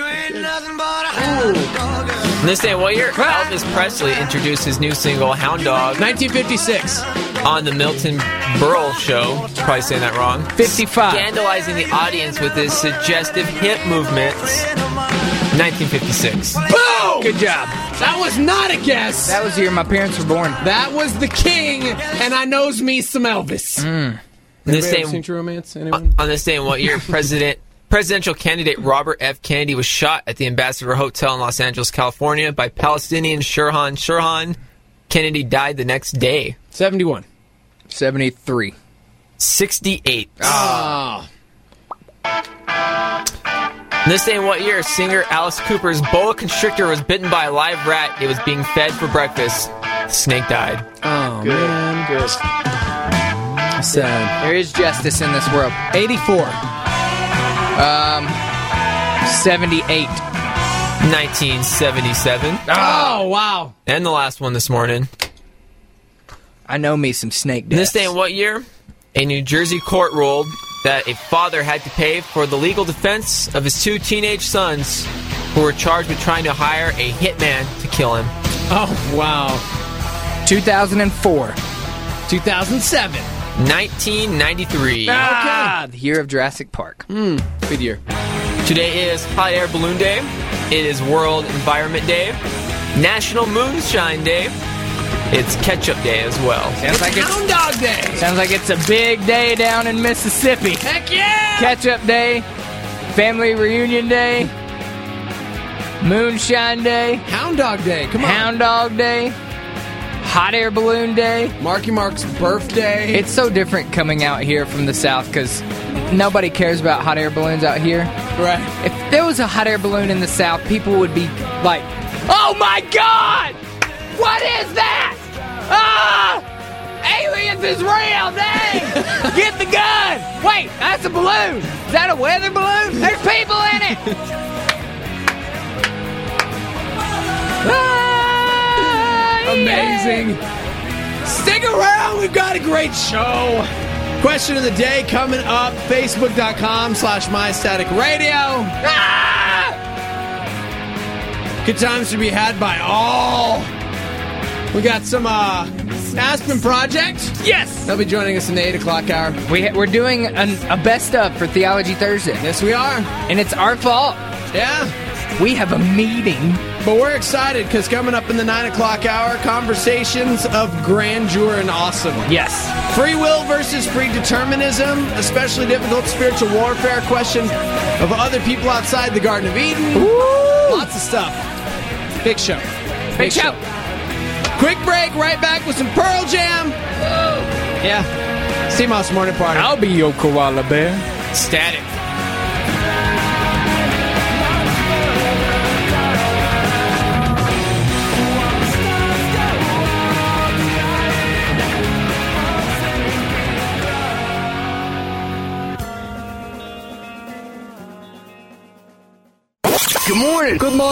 On this day in what year, Elvis Presley introduced his new single, Hound Dog, nineteen fifty-six. on the Milton Berle Show. Probably saying that wrong. fifty-five. Scandalizing the audience with his suggestive hip movements. nineteen fifty-six. Boom! Good job. That was not a guess. That was the year my parents were born. That was the king, and I knows me some Elvis. On this Anybody day, ever seen True Romance? Anyone? on this day in what year, President presidential candidate Robert F. Kennedy was shot at the Ambassador Hotel in Los Angeles, California, by Palestinian Shirhan Shirhan. Kennedy died the next day. seventy-one. seventy-three. sixty-eight. Oh. On this day in what year, singer Alice Cooper's boa constrictor was bitten by a live rat. It was being fed for breakfast. The snake died. Oh, man. Good. Sad. There is justice in this world. eighty-four. Um, seventy-eight. nineteen seventy-seven. Oh, wow. And the last one this morning. I know me some snake On deaths. this day in what year, a New Jersey court ruled that a father had to pay for the legal defense of his two teenage sons who were charged with trying to hire a hitman to kill him. Oh, wow. two thousand four. two thousand seven. nineteen ninety-three. Ah, the year of Jurassic Park. Good year. Today is Hot Air Balloon Day. It is World Environment Day. National Moonshine Day. It's Ketchup Day as well. Sounds like it's Hound Dog Day. sounds like it's a big day down in Mississippi. Heck yeah. Ketchup Day, Family Reunion Day, Moonshine Day, Hound Dog Day. Come on. Hound Dog Day, Hot Air Balloon Day. Marky Mark's birthday. It's so different coming out here from the South because nobody cares about hot air balloons out here. right. If there was a hot air balloon in the South, people would be like, "Oh my God! What is that? Ah! Aliens is real! Dang! Get the gun! Wait, that's a balloon! Is that a weather balloon? There's people in it!" Ah, yeah. Amazing. Stick around. We've got a great show. Question of the day coming up. Facebook.com slash MyStaticRadio. Ah! Good times to be had by all. We got some uh, Aspen Project. Yes! They'll be joining us in the eight o'clock hour. We ha- we're doing an, a best of for Theology Thursday. Yes, we are. And it's our fault. Yeah. We have a meeting. But we're excited because coming up in the nine o'clock hour, conversations of grandeur and awesome. Yes. Free will versus predeterminism, especially difficult spiritual warfare question of other people outside the Garden of Eden. Woo! Lots of stuff. Big show. Big show. Quick break, right back with some Pearl Jam. Yeah. Steve Moss Morning Party. I'll be your koala bear. Static.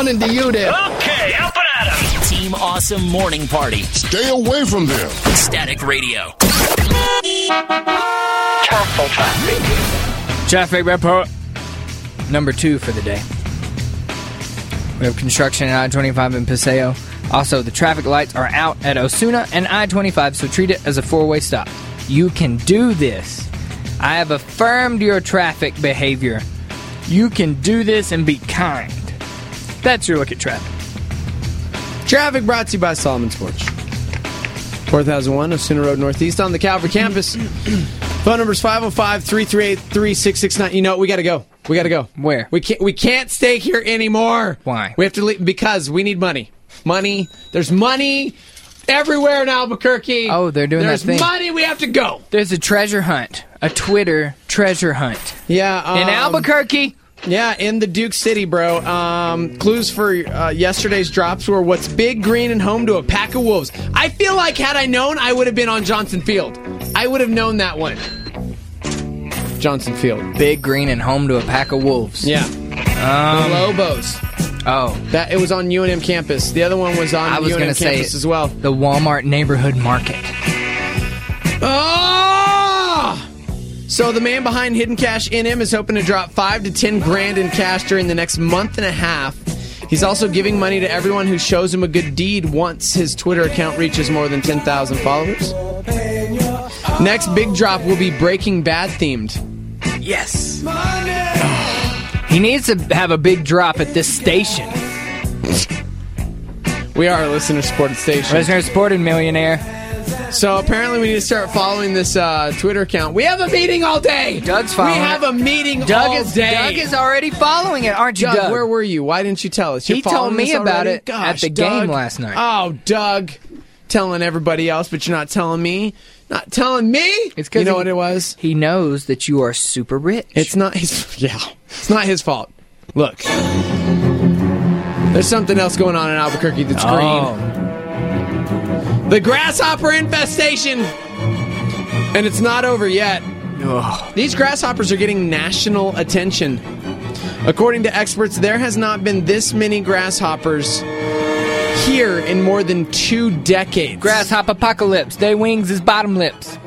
running to you there. Okay, up and at 'em. Team Awesome Morning Party. Stay away from them. Static Radio. Traffic report number two for the day. We have construction at I twenty-five in Paseo. Also, the traffic lights are out at Osuna and I twenty-five, so treat it as a four-way stop. You can do this. I have affirmed your traffic behavior. You can do this and be kind. That's your look at traffic. Traffic brought to you by Solomon Sports. four thousand one Osuna Road Northeast on the Calvary campus. Phone number is five oh five, three three eight, three six six nine. You know, we got to go. We got to go. Where? We can't, we can't stay here anymore. Why? We have to leave because we need money. Money. There's money everywhere in Albuquerque. Oh, they're doing There's that thing. There's money. We have to go. There's a treasure hunt. A Twitter treasure hunt. Yeah. Um, in Albuquerque. Yeah, in the Duke City, bro. Um, clues for uh, yesterday's drops were what's big, green, and home to a pack of wolves. I feel like had I known, I would have been on Johnson Field. I would have known that one. Johnson Field. Big, green, and home to a pack of wolves. Yeah. Um, the Lobos. Oh. That it was on U N M campus. The other one was on I was U N M gonna campus say as well. The Walmart neighborhood market. Oh! So the man behind Hidden Cash N M is hoping to drop five to ten grand in cash during the next month and a half. He's also giving money to everyone who shows him a good deed once his Twitter account reaches more than ten thousand followers. Next big drop will be Breaking Bad themed. Yes. He needs to have a big drop at this station. We are a listener-supported station. Listener-supported millionaire. So apparently we need to start following this uh, Twitter account. We have a meeting all day. Doug's following We have it. a meeting Doug all is, day. Doug is already following it, aren't you, Doug, Doug? where were you? Why didn't you tell us? You're He told following me us about already? it Gosh, at the Doug. game last night. Oh, Doug. Telling everybody else, but you're not telling me. Not telling me? It's 'cause you know he- what it was? He knows that you are super rich. It's not his... Yeah. It's not his fault. Look. There's something else going on in Albuquerque that's Oh. green. The grasshopper infestation. And it's not over yet. Ugh. These grasshoppers are getting national attention. According to experts, there has not been this many grasshoppers here in more than two decades. Grasshopper apocalypse. They wings is bottom lips.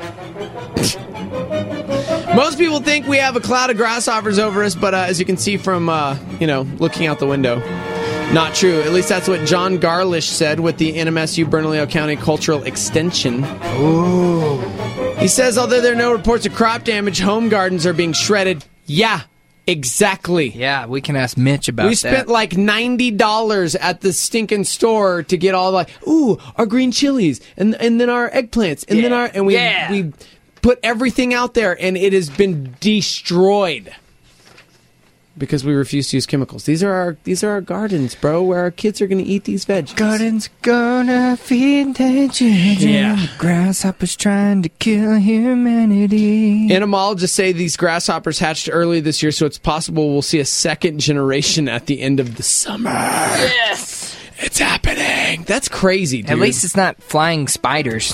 Most people think we have a cloud of grasshoppers over us, but uh, as you can see from, uh, you know, looking out the window, not true. At least that's what John Garlish said with the N M S U Bernalillo County Cultural Extension. Ooh. He says, although there are no reports of crop damage, home gardens are being shredded. Yeah, exactly. Yeah, we can ask Mitch about We that. spent like ninety dollars at the stinking store to get all like, ooh, our green chilies, and and then our eggplants, and then Yeah. our, and we Yeah. we put everything out there, and it has been destroyed because we refuse to use chemicals. These are our these are our gardens, bro, where our kids are going to eat these veggies. Garden's gonna feed their children. Yeah. Grasshoppers trying to kill humanity. Entomologists say these grasshoppers hatched early this year, so it's possible we'll see a second generation at the end of the summer. Yes! It's happening. That's crazy, dude. At least it's not flying spiders.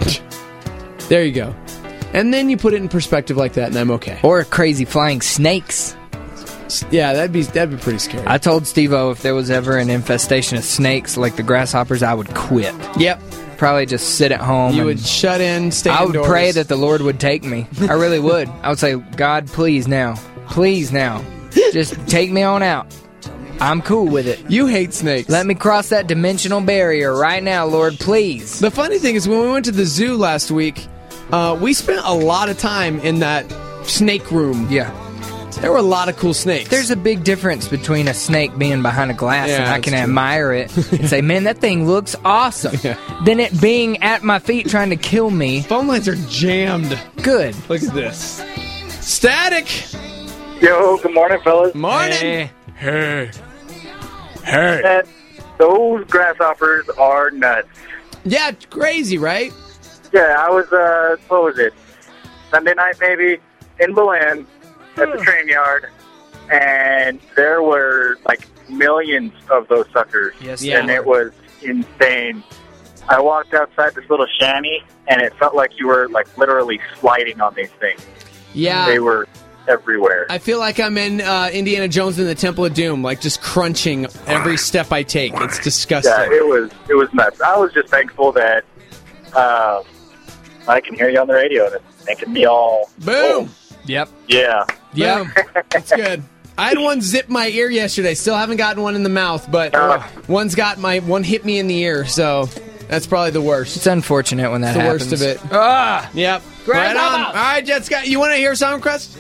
There you go. And then you put it in perspective like that, and I'm okay. Or crazy flying snakes. Yeah, that'd be that'd be pretty scary. I told Steve-O if there was ever an infestation of snakes like the grasshoppers, I would quit. Yep. Probably just sit at home. You and would shut in, stay I would indoors. pray that the Lord would take me. I really would. I would say, God, please now. Please now. Just take me on out. I'm cool with it. You hate snakes. Let me cross that dimensional barrier right now, Lord, please. The funny thing is, when we went to the zoo last week, uh, we spent a lot of time in that snake room. Yeah. There were a lot of cool snakes. There's a big difference between a snake being behind a glass Yeah, and I that's can true. admire it and say, man, that thing looks awesome. Yeah. Than it being at my feet trying to kill me. phone lines are jammed. Good. Look at this. Static. Yo, good morning, fellas. Morning. Hey. And those grasshoppers are nuts. Yeah, it's crazy, right? Yeah, I was, uh, what was it? Sunday night, maybe, in Belen at the train yard, and there were, like, millions of those suckers. Yes, Yeah. And it was insane. I walked outside this little shanty, and it felt like you were, like, literally sliding on these things. Yeah. They were everywhere. I feel like I'm in uh, Indiana Jones in the Temple of Doom, like just crunching every step I take. It's disgusting. Yeah, it was it was nuts. I was just thankful that uh, I can hear you on the radio and it's making me all Boom. Oh, Yep. yeah. Yep. That's good. I had one zip my ear yesterday. Still haven't gotten one in the mouth, but Uh. one's got my one hit me in the ear, so that's probably the worst. It's unfortunate when that the happens. worst of it. Ah! Yep. Grab Right on. them All right, Jet Scott, you want to hear something, Crest?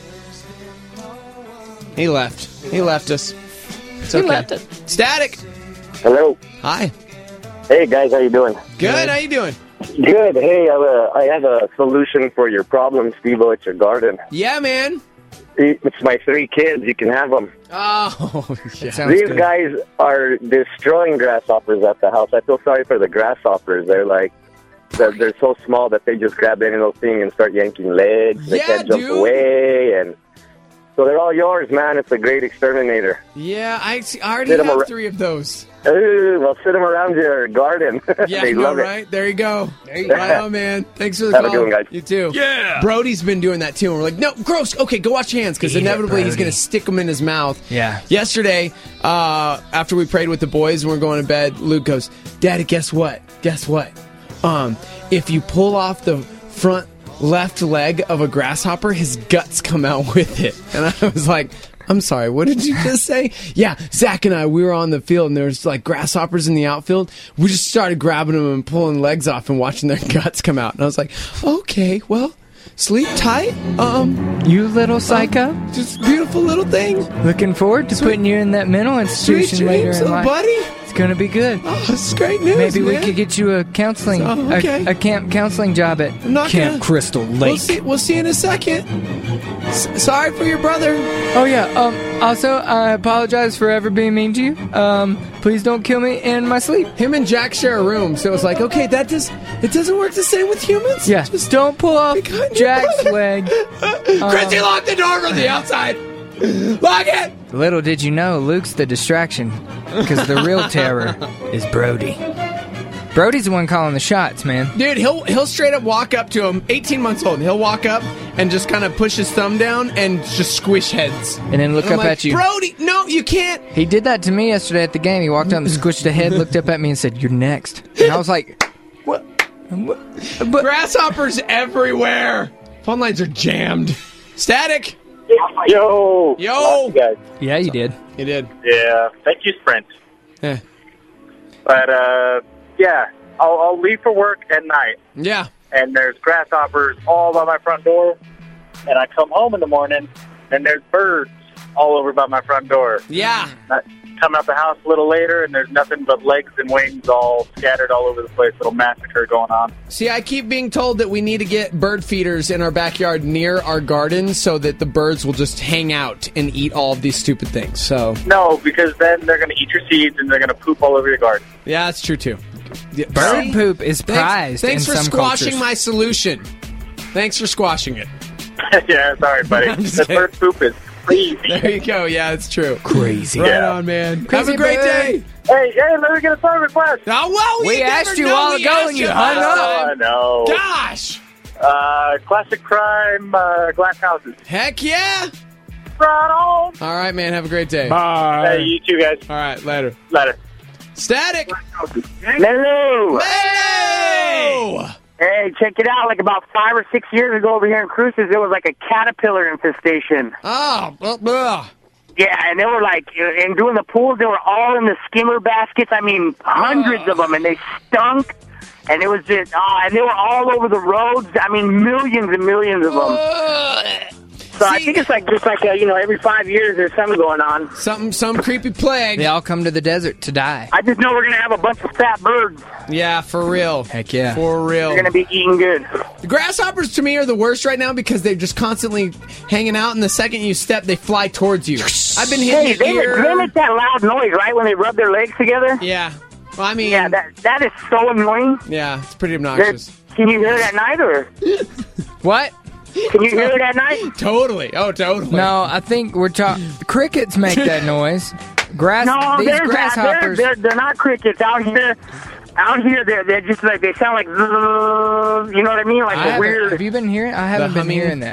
He left. He left us. It's He okay. left it. Static. Hello. Hi. Hey, guys. How you doing? Good. How you doing? Good. Hey, I have a, I have a solution for your problem, Steve-O, at your garden. Yeah, man. It's my three kids. You can have them. Oh, yeah. Sounds These good. guys are destroying grasshoppers at the house. I feel sorry for the grasshoppers. They're like, they're, they're so small that they just grab any little thing and start yanking legs. They Yeah, can't jump dude. away. And so they're all yours, man. It's a great exterminator. Yeah, I, I already Sit 'em have ar- three of those. Ooh, well, sit them around your garden. Yeah, they I know, love it. right? There you go. There you right on, man. Thanks for the Have a call. good one, guys. You too. Yeah. Brody's been doing that too, and we're like, no, gross. Okay, go wash your hands, because Eat it, inevitably he's Brody. going to stick them in his mouth. Yeah. Yesterday, uh, after we prayed with the boys and we're going to bed, Luke goes, Daddy, guess what? Guess what? Um, if you pull off the front left leg of a grasshopper, his guts come out with it. And I was like, I'm sorry, what did you just say? Yeah, Zach and I, we were on the field, and there was like grasshoppers in the outfield. We just started grabbing them and pulling legs off and watching their guts come out. And I was like, okay, well, sleep tight. Um, You little psycho. just beautiful little thing. Looking forward to putting you in that mental Sweet institution later dreams, in little life. buddy. It's gonna be good. Oh, this is great news, Maybe we man. could get you a counseling, Oh, okay. a, a camp counseling job at I'm not Camp gonna- Crystal Lake. We'll see, we'll see in a second. S- sorry for your brother. Oh yeah. Um. Also, I apologize for ever being mean to you. Um. Please don't kill me in my sleep. Him and Jack share a room, so it's like, okay, that does it doesn't work the same with humans. Yeah. Just don't pull off be kind to your Jack's brother. leg. Christy, lock the door from the outside. Lock it. Little did you know, Luke's the distraction, because the real terror is Brody. Brody's the one calling the shots, man. Dude, he'll he'll straight up walk up to him, eighteen months old. He'll walk up and just kind of push his thumb down and just squish heads. And then look And I'm up like, at you. Brody, no, you can't. He did that to me yesterday at the game. He walked out and squished a head, looked up at me, and said, "You're next." And I was like, "What?" what? But Grasshoppers everywhere. Phone lines are jammed. Static. Yo. Yo. Love you guys. yeah, you did. He did. Yeah. Thank you, Sprint. Yeah. But, uh, yeah, I'll, I'll leave for work at night, Yeah. and there's grasshoppers all by my front door, and I come home in the morning, and there's birds all over by my front door. Yeah. I come out the house a little later, and there's nothing but legs and wings all scattered all over the place. Little massacre going on. See, I keep being told that we need to get bird feeders in our backyard near our garden so that the birds will just hang out and eat all of these stupid things. So, No, because then they're going to eat your seeds, and they're going to poop all over your garden. yeah, that's true too. Yeah, Bird see? poop is Thanks, prized thanks in for some squashing cultures. my solution. Thanks for squashing it. Yeah, sorry, buddy. I'm just The kidding. bird poop is crazy. There you go. Yeah, it's true. Crazy. Right Yeah. on, man. Have Crazy a great bird. day. Hey, hey, let me get a song request. Oh, well, We you never asked you a know. while We ago asked and you you hung last up. Oh, time. no. Gosh. Uh, classic crime, uh, glass houses. Heck yeah. Right on. All right, man. Have a great day. Hey, you two guys. All right, later. Later. Static. Hello. Hey! Hey, check it out. Like about five or six years ago over here in Cruces, there was like a caterpillar infestation. Oh, blah, blah. Yeah, and they were like, uh, and doing the pools, they were all in the skimmer baskets. I mean, hundreds of them, and they stunk. And it was just, uh, and they were all over the roads. I mean, millions and millions of them. So I See- think it's like just like uh, you know, every five years there's something going on. Something, some creepy plague. They all come to the desert to die. I just know we're gonna have a bunch of fat birds. Yeah, for real. Heck yeah. For real. They're gonna be eating good. The grasshoppers to me are the worst right now because they're just constantly hanging out, and the second you step, they fly towards you. I've been hitting Hey, they, your ear. they make that loud noise, right, when they rub their legs together? Yeah. Well, I mean, Yeah, that that is so annoying. yeah, it's pretty They're- obnoxious. Can you hear it at night, or What? can you hear it at night? Totally. Oh, totally. No, I think we're talking. Crickets make that noise. Grass. No, these they're, they're, grasshoppers. they're they're not crickets out here. Out here, they're they're just like they sound like zzz, you know what I mean, like I a haven't- weird. Have you been hearing? I haven't The been humming? hearing that.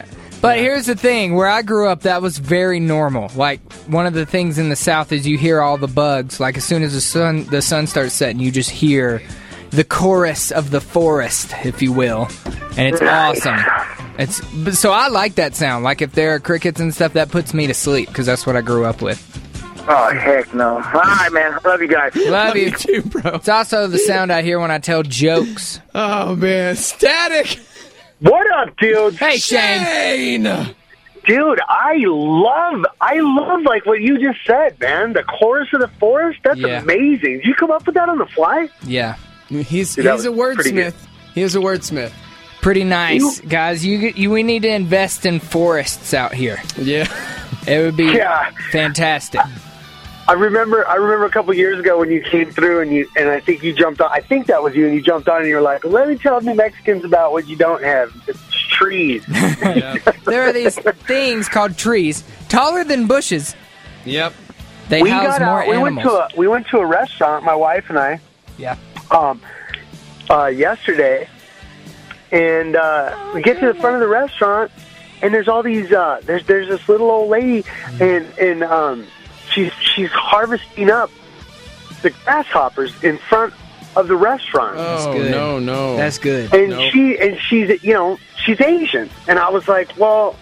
But here's the thing. Where I grew up, that was very normal. Like, one of the things in the South is you hear all the bugs. Like, as soon as the sun the sun starts setting, you just hear the chorus of the forest, if you will. And it's awesome. It's So I like that sound. Like, if there are crickets and stuff, that puts me to sleep, because that's what I grew up with. Oh, heck no. All right, man. Love you guys. Love, Love you. you too, bro. It's also the sound I hear when I tell jokes. Oh, man. Static. What up, dude? Hey, Shane. Shane. Dude, I love, I love like what you just said, man. The chorus of the forest. That's Yeah. amazing. Did you come up with that on the fly? Yeah. He's Dude, that he's a was pretty good. wordsmith. He is a wordsmith. Pretty nice, guys. You, you we need to invest in forests out here. Yeah. It would be Yeah. fantastic. I remember, I remember a couple years ago when you came through and you, and I think you jumped on. I think that was you, and you jumped on and you were like, "Let me tell New Mexicans about what you don't have. It's trees." There are these things called trees, taller than bushes. Yep. They we house got more out. We went animals. to a, we went to a restaurant. My wife and I. Yeah. Um, uh, yesterday, and uh, we get to the front of the restaurant, and there's all these. Uh, there's there's this little old lady, and and um, she's she's harvesting up the grasshoppers in front of the restaurant. Oh, good. no, no. That's good. and nope. she and she's you know she's Asian, and I was like, well,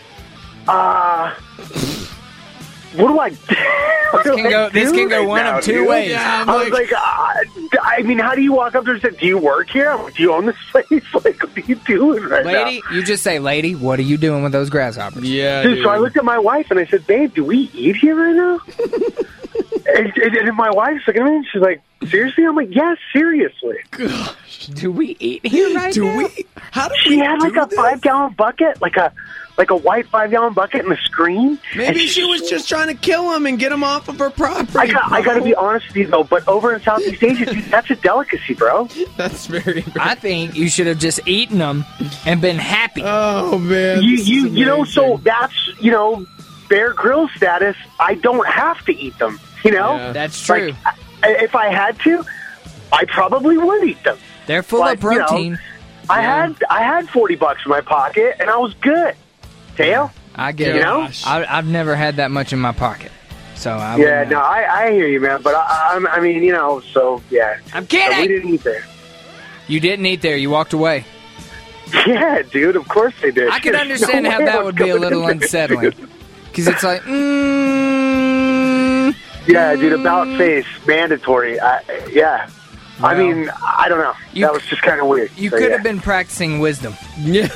uh, what do I? What This do can I go. This do can go right one now, of two dude? ways. Yeah, I'm I was like, like, uh, I mean, how do you walk up there and say, "Do you work here? I'm like, do you own this place? Like, what are you doing right Lady, you just say, "Lady, what are you doing with those grasshoppers?" yeah, now?" Dude, dude. so I looked at my wife and I said, "Babe, do we eat here right now?" and, and, and my wife's looking at me and she's like, "Seriously?" I'm like, "Yes, seriously." Do we eat here right do now? we? How do She we had like do a this? five gallon bucket, like a like a white five gallon bucket in the screen. Maybe And she was just trying to kill him and get him off of her property. I got, I got to be honest with you though, but over in Southeast Asia, dude, that's a delicacy, bro. That's very. I think you should have just eaten them and been happy. Oh man. You this you is you know, so amazing. that's you know, Bear Grylls status. I don't have to eat them. You know, Yeah. That's true. Like, I, if I had to, I probably would eat them. They're full Like, of you know, protein. I had I had forty bucks in my pocket, and I was good. Dale? I get you it. know? I, I've never had that much in my pocket, so I Yeah, wouldn't no, know. I, I hear you, man. But I, I, I mean, you know, so yeah. I'm So we kidding. didn't eat there. You didn't eat there. You walked away. Yeah, dude. Of course they did. I can There's understand no how way I that was would be a going little in there, unsettling, dude. because it's like, mm, Yeah, dude. About face mandatory. I, yeah. I Well, mean, I don't know. you That was just kind of weird. you So, could yeah. have been practicing wisdom. Yeah.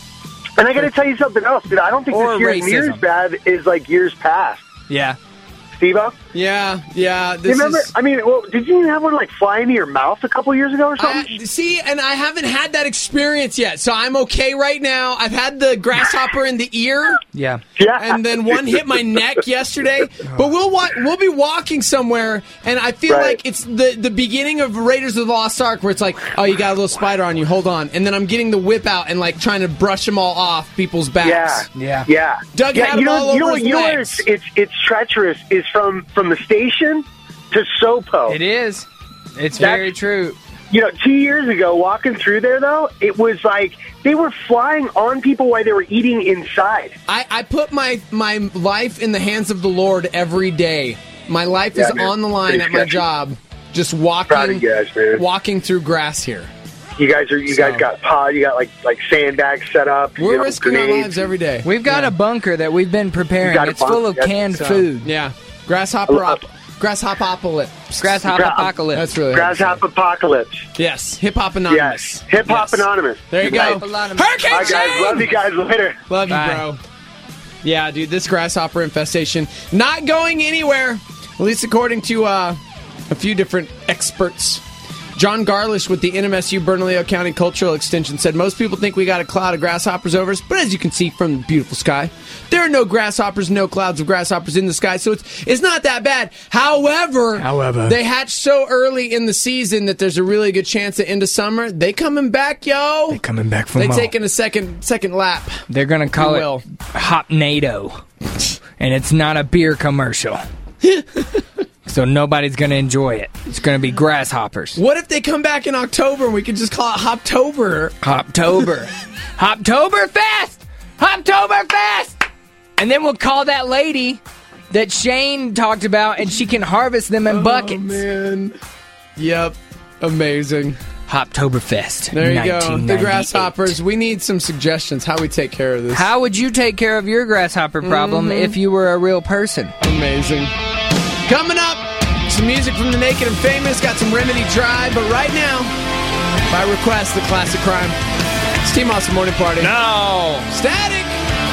And I got to tell you something else, dude. I don't think Or this year's racism. near as bad as like years past. Yeah. Steve-O? Yeah. Yeah. You This remember? is. I mean, well, did you even have one like fly into your mouth a couple years ago or something? I, see, and I haven't had that experience yet, so I'm okay right now. I've had the grasshopper in the ear, Yeah. yeah. and then one hit my neck yesterday. But we'll wa- we'll be walking somewhere, and I feel Right. like it's the the beginning of Raiders of the Lost Ark, where it's like, oh, you got a little spider on you, hold on, and then I'm getting the whip out and like trying to brush them all off people's backs. Yeah, Yeah. yeah. Doug yeah, had you them know, all you know, over what- his you know where legs. it's, it's it's treacherous is from from the station to Sopo. It is. It's That's- very true. You know, two years ago, walking through there though, it was like they were flying on people while they were eating inside. I, I put my my life in the hands of the Lord every day. My life Yeah, is man. on the line Pretty at my sketchy. job, just Proud walking of you guys, man. walking through grass here. You guys are you So- guys got pod, you got like like sandbags set up. We're you know, risking our grenades. lives every day. We've got Yeah. a bunker that we've been preparing. You got a It's full bunker, of yes. canned So, food. Yeah, grasshopper I op, love- grasshoppocalypse. Grasshopper Gra- apocalypse. That's really hard to say. Grasshop apocalypse. Yes, hip hop anonymous. Yes, hip hop Yes. anonymous. There you go. Right. Anonymous. Hurricane All right, guys. Shane! Love you guys later. Love you, Bye. bro. Yeah, dude, this grasshopper infestation not going anywhere. At least according to uh, a few different experts. John Garlish with the N M S U Bernalillo County Cultural Extension said, most people think we got a cloud of grasshoppers over us, but as you can see from the beautiful sky, there are no grasshoppers, no clouds of grasshoppers in the sky, so it's it's not that bad. However, However. they hatch so early in the season that there's a really good chance that into summer, they coming back, yo. They're coming back from They home. taking a second second lap. They're gonna call You it will. Hopnado, and it's not a beer commercial. So nobody's gonna enjoy it. It's gonna be grasshoppers. What if they come back in October and we could just call it Hoptober? Hoptober. Hoptober Fest! Hoptoberfest! And then we'll call that lady that Shane talked about, and she can harvest them in buckets. Oh, man. Yep. Amazing. Hoptoberfest. There you go. The grasshoppers. We need some suggestions how we take care of this. How would you take care of your grasshopper problem Mhm. if you were a real person? Amazing. Coming up, some music from the Naked and Famous. Got some Remedy Drive, but right now, by request, the classic crime. It's Team Awesome Morning Party. No. Static.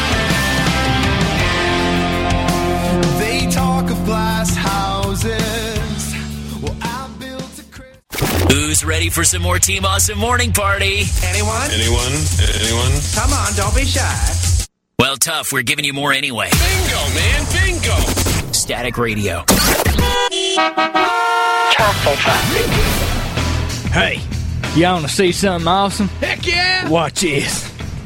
They talk of glass houses. Well, I built a crib. Who's ready for some more Team Awesome Morning Party? Anyone? Anyone? Anyone? Come on, don't be shy. Well, tough. We're giving you more anyway. Bingo, man, bingo. Static Radio. Hey, y'all want to see something awesome? Heck yeah! Watch this.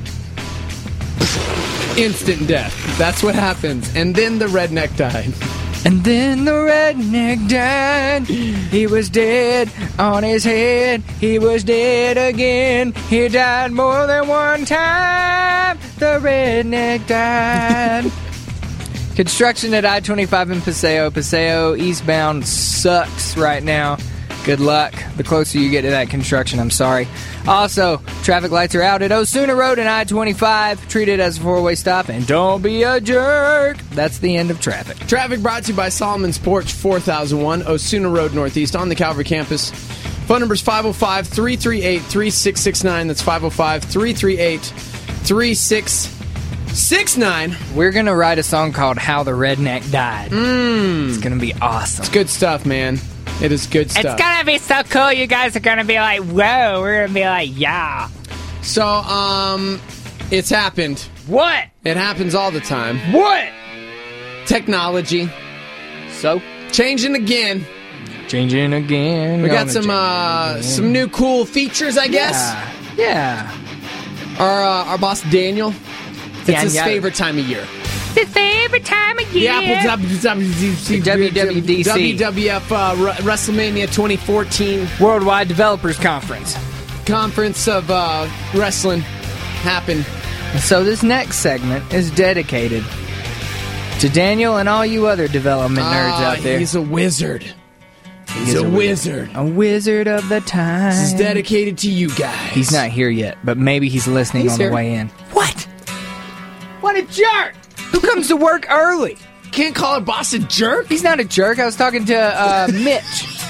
Instant death. That's what happens. And then the redneck died. And then the redneck died. He was dead on his head. He was dead again. He died more than one time. The redneck died. Construction at I twenty-five in Paseo. Paseo eastbound sucks right now. Good luck. The closer you get to that construction, I'm sorry. Also, traffic lights are out at Osuna Road and I twenty-five. Treat it as a four-way stop and don't be a jerk. That's the end of traffic. Traffic brought to you by Solomon's Porch, four thousand one, Osuna Road Northeast on the Calvary campus. Phone number is five oh five, three three eight, three six six nine. That's five oh five, three three eight, three six six nine. We're going to write a song called How the Redneck Died. Mmm. It's going to be awesome. It's good stuff, man. It is good stuff. It's going to be so cool. You guys are going to be like, whoa. We're going to be like, yeah. So, um, it's happened. What? It happens all the time. What? Technology. So? Changing again. Changing again. We got some, uh, some new cool features, I guess. Yeah. Our, uh, our boss, Daniel. It's Daniel. his favorite time of year. It's his favorite time of year. The Apple W W D C. W W F uh, WrestleMania twenty fourteen. Worldwide Developers Conference. Conference of uh, Wrestling happened. So this next segment is dedicated to Daniel and all you other development nerds uh, out there. He's a wizard. He's, he's a, a wizard. A wizard of the time. This is dedicated to you guys. He's not here yet, but maybe he's listening he's on here. the way in. What? What a jerk! Who comes to work early? Can't call our boss a jerk? He's not a jerk. I was talking to uh, Mitch.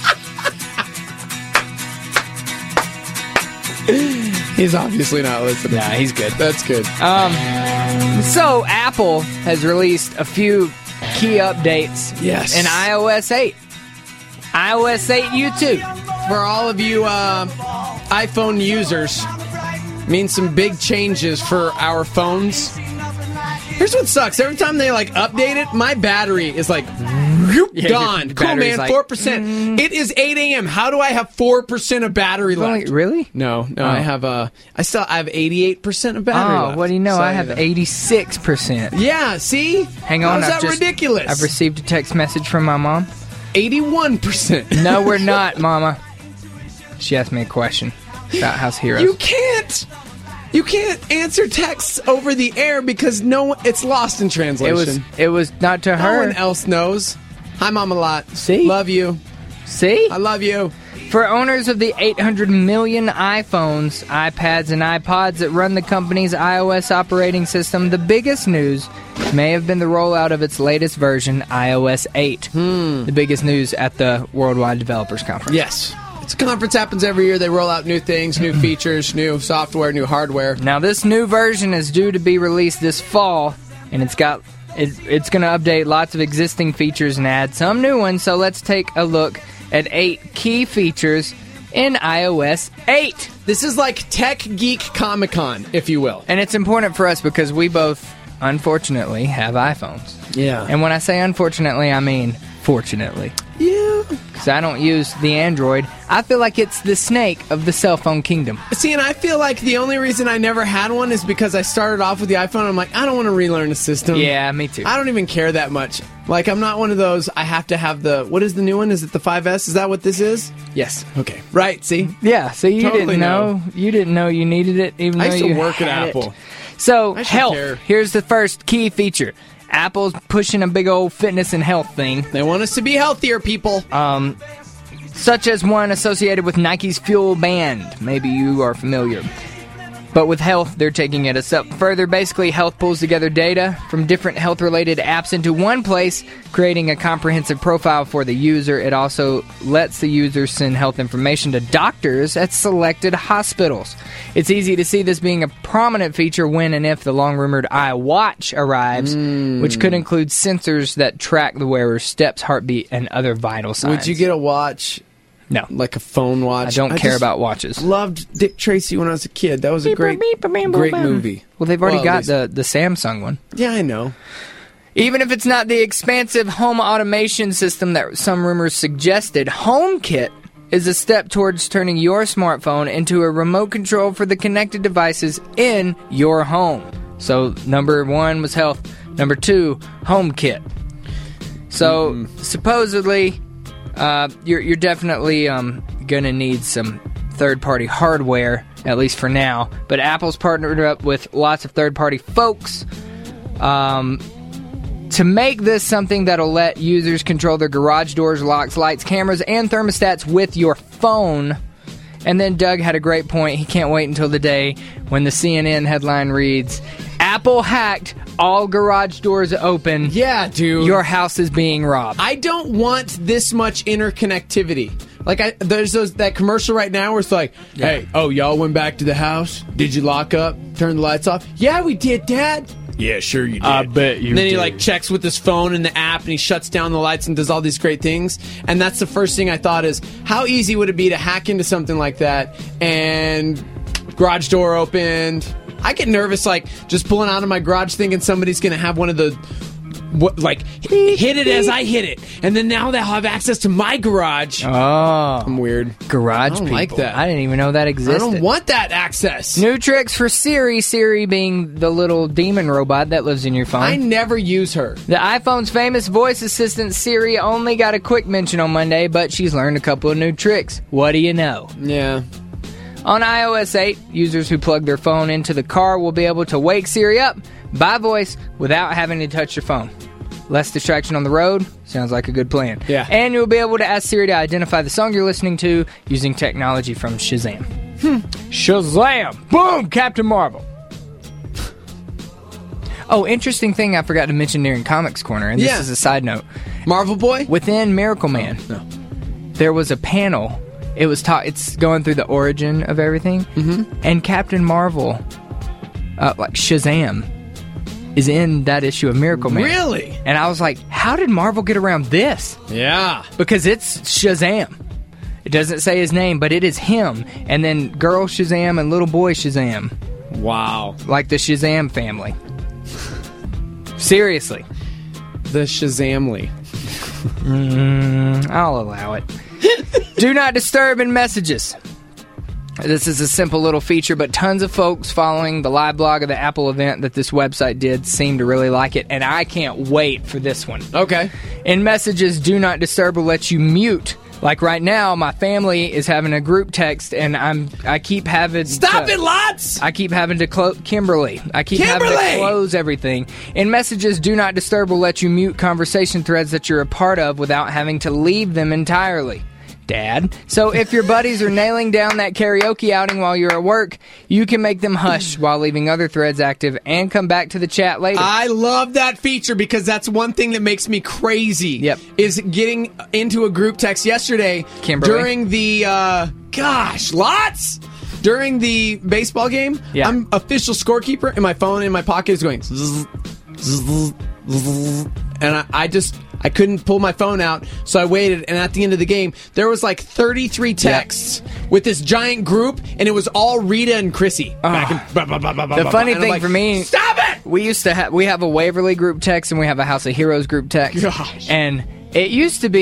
He's obviously not listening. Nah, he's good. That's good. Um, so Apple has released a few key updates. Yes. In i O S eight. i O S eight U two. For all of you uh, iPhone users, means some big changes for our phones. Here's what sucks. Every time they like update it, my battery is like whoop, Yeah, gone. your Cool, battery's man. like, Four percent. mm. It is eight a.m. How do I have four percent of battery left? Really? No, no. Oh. I have uh, I still I have eighty-eight percent of battery Oh, left. what do you know? So, I have yeah. eighty-six percent. Yeah, see? Hang on. How's I've that just- ridiculous? I've received a text message from my mom. eighty-one percent. No, we're not, Mama. She asked me a question about House Heroes. You can't. You can't answer texts over the air because no, it's lost in translation. It was. It was not to no her. one else knows. Hi, Mama Lot. See? Love you. See? I love you. For owners of the eight hundred million iPhones, iPads, and iPods that run the company's iOS operating system, the biggest news may have been the rollout of its latest version, i O S eight. Hmm. The biggest news at the Worldwide Developers Conference. Yes. It's a conference, happens every year. They roll out new things, new features, new software, new hardware. Now, this new version is due to be released this fall, and it's got it, it's going to update lots of existing features and add some new ones. So let's take a look at eight key features in i O S eight. This is like Tech Geek Comic-Con, if you will. And it's important for us because we both, unfortunately, have iPhones. Yeah. And when I say unfortunately, I mean fortunately. Yeah. because I don't use the Android. I feel like it's the snake of the cell phone kingdom. See, and I feel like the only reason I never had one is because I started off with the iPhone. I'm like, I don't want to relearn the system. Yeah, me too. I don't even care that much. Like, I'm not one of those, I have to have the, what is the new one? Is it the five S? Is that what this is? Yes. Okay. Right, see? Yeah, so you Totally didn't know. know. You didn't know you needed it, even I though used to you work at had Apple. It. So, I should health. care. Here's the first key feature. Apple's pushing a big old fitness and health thing. They want us to be healthier, people. Um, such as one associated with Nike's Fuel Band. Maybe you are familiar. But with health, they're taking it a step further. Basically, health pulls together data from different health-related apps into one place, creating a comprehensive profile for the user. It also lets the user send health information to doctors at selected hospitals. It's easy to see this being a prominent feature when and if the long-rumored iWatch arrives, mm. which could include sensors that track the wearer's steps, heartbeat, and other vital signs. Would you get a watch? No. Like a phone watch? I don't I care about watches. Loved Dick Tracy when I was a kid. That was a great, great movie. Well, they've already Well, got the, the Samsung one. Yeah, I know. Even if it's not the expansive home automation system that some rumors suggested, HomeKit is a step towards turning your smartphone into a remote control for the connected devices in your home. So, number one was health. Number two, HomeKit. So, mm. supposedly... Uh, you're you're definitely um, gonna need some third-party hardware, at least for now. But Apple's partnered up with lots of third-party folks um, to make this something that'll let users control their garage doors, locks, lights, cameras, and thermostats with your phone. And then Doug had a great point. He can't wait until the day when the C N N headline reads, Apple hacked all garage doors open. Yeah, dude. Your house is being robbed. I don't want this much interconnectivity. Like, I, there's those that commercial right now where it's like, Yeah. hey, oh, y'all went back to the house? Did you lock up? Turn the lights off? Yeah, we did, Dad. Yeah, sure you did. I bet you And then he did. like checks with his phone and the app, and he shuts down the lights and does all these great things. And that's the first thing I thought is, how easy would it be to hack into something like that and garage door opened? I get nervous, like, just pulling out of my garage thinking somebody's going to have one of the, what, like, hit it as I hit it. And then now they'll have access to my garage. Oh. I'm weird. Garage I don't people. like that. I didn't even know that existed. I don't want that access. New tricks for Siri, Siri being the little demon robot that lives in your phone. I never use her. The iPhone's famous voice assistant Siri only got a quick mention on Monday, but she's learned a couple of new tricks. What do you know? Yeah. On i O S eight, users who plug their phone into the car will be able to wake Siri up by voice without having to touch your phone. Less distraction on the road. Sounds like a good plan. Yeah. And you'll be able to ask Siri to identify the song you're listening to using technology from Shazam. Hmm. Shazam! Boom! Captain Marvel. Oh, interesting thing I forgot to mention during Comics Corner, and this Yeah. is a side note. Marvel Boy? Within Miracle Man, no. there was a panel. It was ta- It's going through the origin of everything, mm-hmm. and Captain Marvel, uh, like Shazam, is in that issue of Miracle Man. Really? And I was like, how did Marvel get around this? Yeah. Because it's Shazam. It doesn't say his name, but it is him. And then Girl Shazam and Little Boy Shazam. Wow. Like the Shazam family. Seriously. The Shazamly. Mm, I'll allow it. Do not disturb in messages. This is a simple little feature, but tons of folks following the live blog of the Apple event that this website did seem to really like it, and I can't wait for this one. Okay. In messages, do not disturb will let you mute. Like right now, my family is having a group text, and I'm I keep having Stop to, it, Lots! I keep having to close Kimberly. I keep Kimberly! having to close everything. In messages, do not disturb will let you mute conversation threads that you're a part of without having to leave them entirely. Dad. So if your buddies are nailing down that karaoke outing while you're at work, you can make them hush while leaving other threads active and come back to the chat later. I love that feature because that's one thing that makes me crazy. Yep. Is getting into a group text yesterday Kimberly. during the, uh, gosh, Lots! During the baseball game, Yeah. I'm official scorekeeper, and my phone in my pocket is going zzz, zzz, zzz, and I, I just... I couldn't pull my phone out, so I waited, and at the end of the game, there was like thirty-three texts yeah. with this giant group, and it was all Rita and Chrissy. Oh. Back and, blah, blah, blah, blah, the blah, funny blah. thing like, for me... Stop it! We used to have... We have a Waverly group text, and we have a House of Heroes group text. Gosh. And it used to be...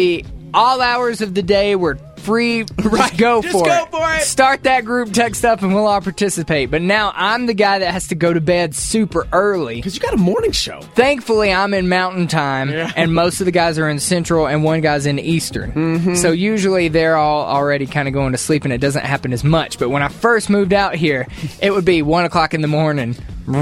all hours of the day. We're free. Right. Just go Just for go it. for it. Start that group text up and we'll all participate. But now I'm the guy that has to go to bed super early. Because you got a morning show. Thankfully, I'm in Mountain Time, Yeah. and most of the guys are in Central, and one guy's in Eastern. Mm-hmm. So usually they're all already kind of going to sleep, and it doesn't happen as much. But when I first moved out here, it would be one o'clock in the morning.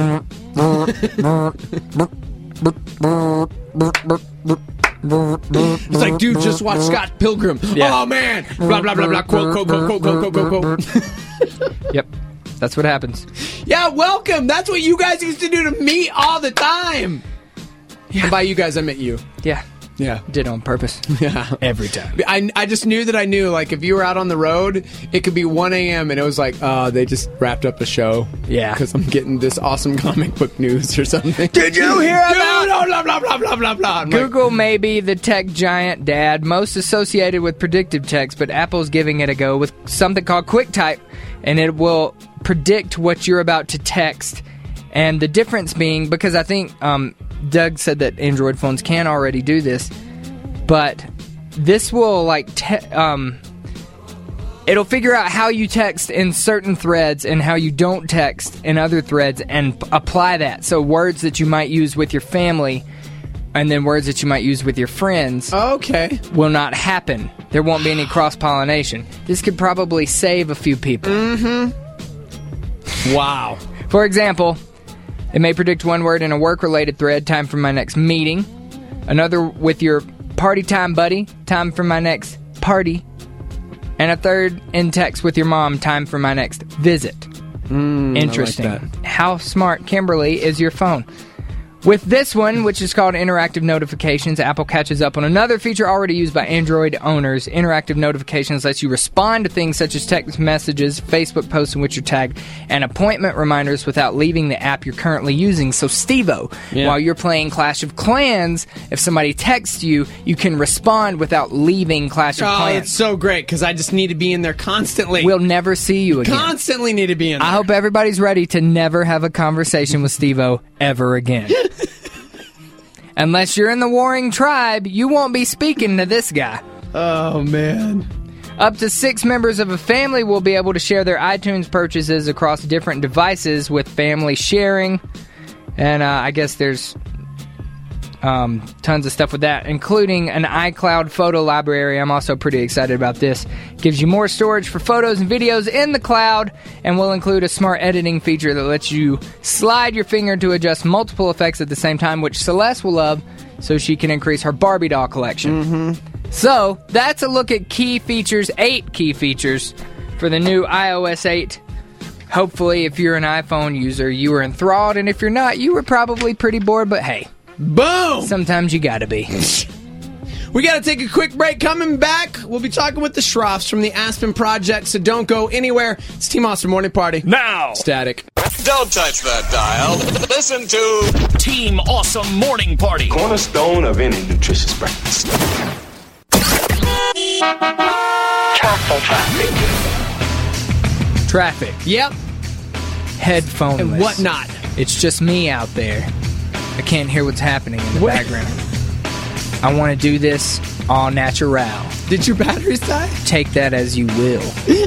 It's like, dude, just watch Scott Pilgrim. Yeah. Oh, man. Blah, blah, blah, blah. Quote, quote, quote, quote, quote, quote, quote. Yep, that's what happens. Yeah, welcome. That's what you guys used to do to me all the time. Yeah. And by you guys, I meant you. Yeah, Yeah. did it on purpose. Yeah. Every time. I, I just knew that I knew, like, if you were out on the road, it could be one a.m. and it was like, uh, they just wrapped up a show. Yeah. Because I'm getting this awesome comic book news or something. Did you hear Dude, about- blah, blah, blah, blah, blah, blah. I'm like, Google may be the tech giant, Dad, most associated with predictive text, but Apple's giving it a go with something called QuickType, and it will predict what you're about to text. And the difference being, because I think um, Doug said that Android phones can already do this, but this will, like, te- um, it'll figure out how you text in certain threads and how you don't text in other threads and p- apply that. So words that you might use with your family and then words that you might use with your friends okay. will not happen. There won't be any cross-pollination. This could probably save a few people. Mm-hmm. Wow. For example, it may predict one word in a work-related thread, time for my next meeting. Another with your party time buddy, time for my next party. And a third in text with your mom, time for my next visit. Mm, Interesting. I like that. How smart, Kimberly, is your phone? With this one, which is called Interactive Notifications, Apple catches up on another feature already used by Android owners. Interactive Notifications lets you respond to things such as text messages, Facebook posts in which you're tagged, and appointment reminders without leaving the app you're currently using. So, Steve-O, Yeah. while you're playing Clash of Clans, if somebody texts you, you can respond without leaving Clash of Oh, Clans. it's so great because I just need to be in there constantly. We'll never see you again. Constantly need to be in there. I hope everybody's ready to never have a conversation with Steve-O ever again. Unless you're in the warring tribe, you won't be speaking to this guy. Oh, man. Up to six members of a family will be able to share their iTunes purchases across different devices with family sharing. And uh, I guess there's um, tons of stuff with that, including an iCloud photo library. I'm also pretty excited about this. Gives you more storage for photos and videos in the cloud, and will include a smart editing feature that lets you slide your finger to adjust multiple effects at the same time, which Celeste will love, so she can increase her Barbie doll collection. Mm-hmm. So, that's a look at key features, eight key features, for the new i O S eight. Hopefully, if you're an iPhone user, you were enthralled, and if you're not, you were probably pretty bored, but hey. Boom! Sometimes you gotta be. We gotta take a quick break. Coming back, we'll be talking with the Schroffs from the Aspen Project, so don't go anywhere. It's Team Awesome Morning Party. Now! Static. Don't touch that dial. Listen to Team Awesome Morning Party. Cornerstone of any nutritious breakfast. Traffic. Yep. Headphone And whatnot. It's just me out there. I can't hear what's happening in the What? background. I want to do this all natural. Did your batteries die? Take that as you will.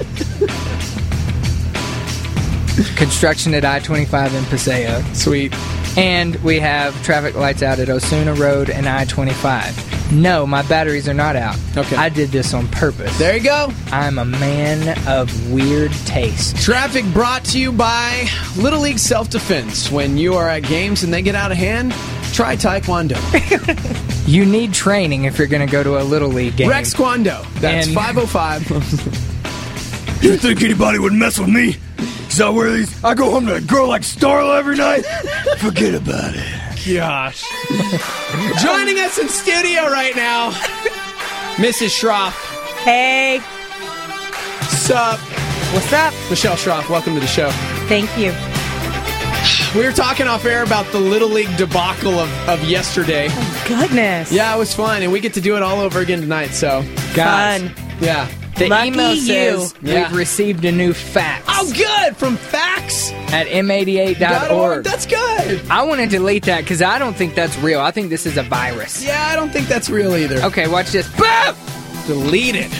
Construction at I twenty-five in Paseo. Sweet. And we have traffic lights out at Osuna Road and I twenty-five. No, my batteries are not out. Okay. I did this on purpose. There you go. I'm a man of weird taste. Traffic brought to you by Little League Self-Defense. When you are at games and they get out of hand, try Taekwondo. You need training if you're going to go to a Little League game. Rex Kwando. That's And- five oh five. You think anybody would mess with me? Cause I wear these, I go home to a girl like Starla every night? Forget about it. Gosh. Joining us in studio right now, Missus Schroff. Hey, Sup? what's up? Michelle Schroff, welcome to the show. Thank you. We were talking off air about the Little League debacle of, of yesterday. Goodness. Yeah, it was fun, and we get to do it all over again tonight, so. Guys, Fun. Yeah. the Lucky email you. says Yeah. we've received a new fax Oh, good! From fax at m eighty-eight dot org. That's good! I want to delete that because I don't think that's real. I think this is a virus. Yeah, I don't think that's real either. Okay, watch this. Boom! Deleted.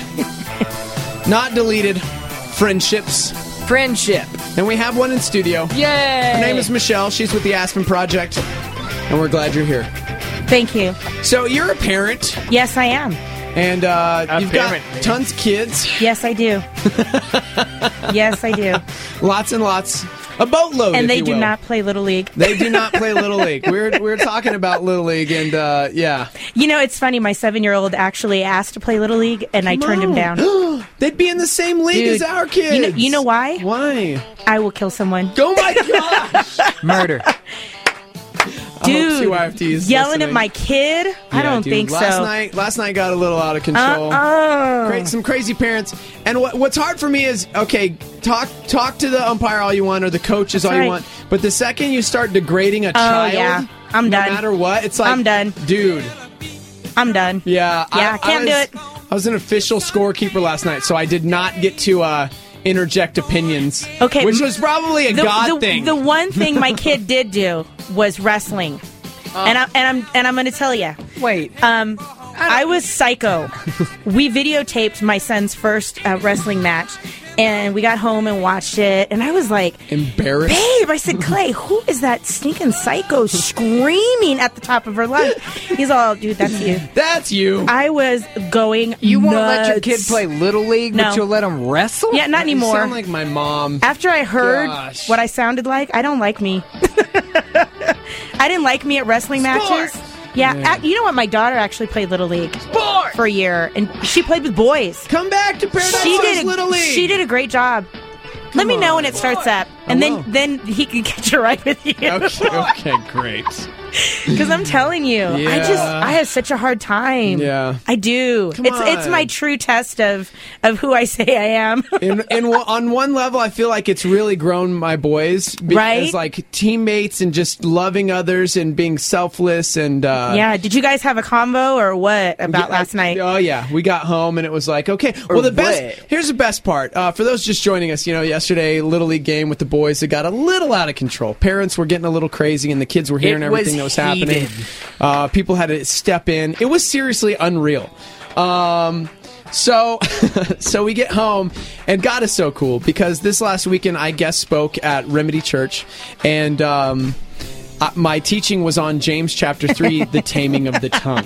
Not deleted. Friendships. Friendship. And we have one in studio. Yay! Her name is Michelle. She's with the Aspen Project. And we're glad you're here. Thank you. So you're a parent. Yes, I am. And uh, A you've parent, got man. tons of kids. Yes, I do. Yes, I do. Lots and lots. A boatload, And if they you do will. not play Little League. They do not play Little League. We were, we were talking about Little League, and uh, yeah. You know, it's funny. My seven-year-old actually asked to play Little League, and I turned him down. They'd be in the same league Dude, as our kids. You know, you know why? Why? I will kill someone. Oh my gosh! Murder. Dude, C Y F T is yelling listening. at my kid? I Yeah, don't dude. think last so. Night, last night got a little out of control. Uh-uh. Cra- some crazy parents. And what, what's hard for me is, okay, talk talk to the umpire all you want or the coaches That's all you right. want, but the second you start degrading a Oh, child, yeah. I'm no done. matter what, it's like, I'm done. dude. I'm done. Yeah, Yeah, I can't was, do it. I was an official scorekeeper last night, so I did not get to uh, interject opinions. Okay, which was probably a the, God the, thing. The one thing my kid did do was wrestling, and I, and I'm and I'm going to tell you. Wait. Um, I was psycho. We videotaped my son's first uh, wrestling match, and we got home and watched it, and I was like, embarrassed. Babe, I said, Clay, who is that stinking psycho screaming at the top of her lungs? He's all, dude, that's you. That's you. I was going You won't nuts. let your kid play Little League, No. but you'll let him wrestle? Yeah, not You anymore. sound like my mom. After I heard Gosh. what I sounded like, I don't like me. I didn't like me at wrestling matches. Yeah, Yeah. ac- you know what? My daughter actually played Little League Sport! for a year, and she played with boys. Come back to Paradise She Hills did a, Little League. She did a great job. Let me know on, when it starts up, and I then will. then he can catch her right with you. Okay, okay, great. Because I'm telling you, I just Yeah. I have such a hard time. Yeah. I do. Come it's it's on. my true test of of who I say I am. in, in one- on one level, I feel like it's really grown my boys be- Right? as like teammates and just loving others and being selfless and uh, Yeah. Did you guys have a combo or what about Yeah, last night? Oh yeah, we got home and it was like okay. Well, the best what? here's the best part uh, for those just joining us. You know, yesterday Little League game with the boys, it got a little out of control. Parents were getting a little crazy, and the kids were hearing It everything was that was happening. heated. Uh, people had to step in. It was seriously unreal. Um, so, so we get home, and God is so cool because this last weekend I guest spoke at Remedy Church, and um, uh, my teaching was on James chapter three, the taming of the tongue.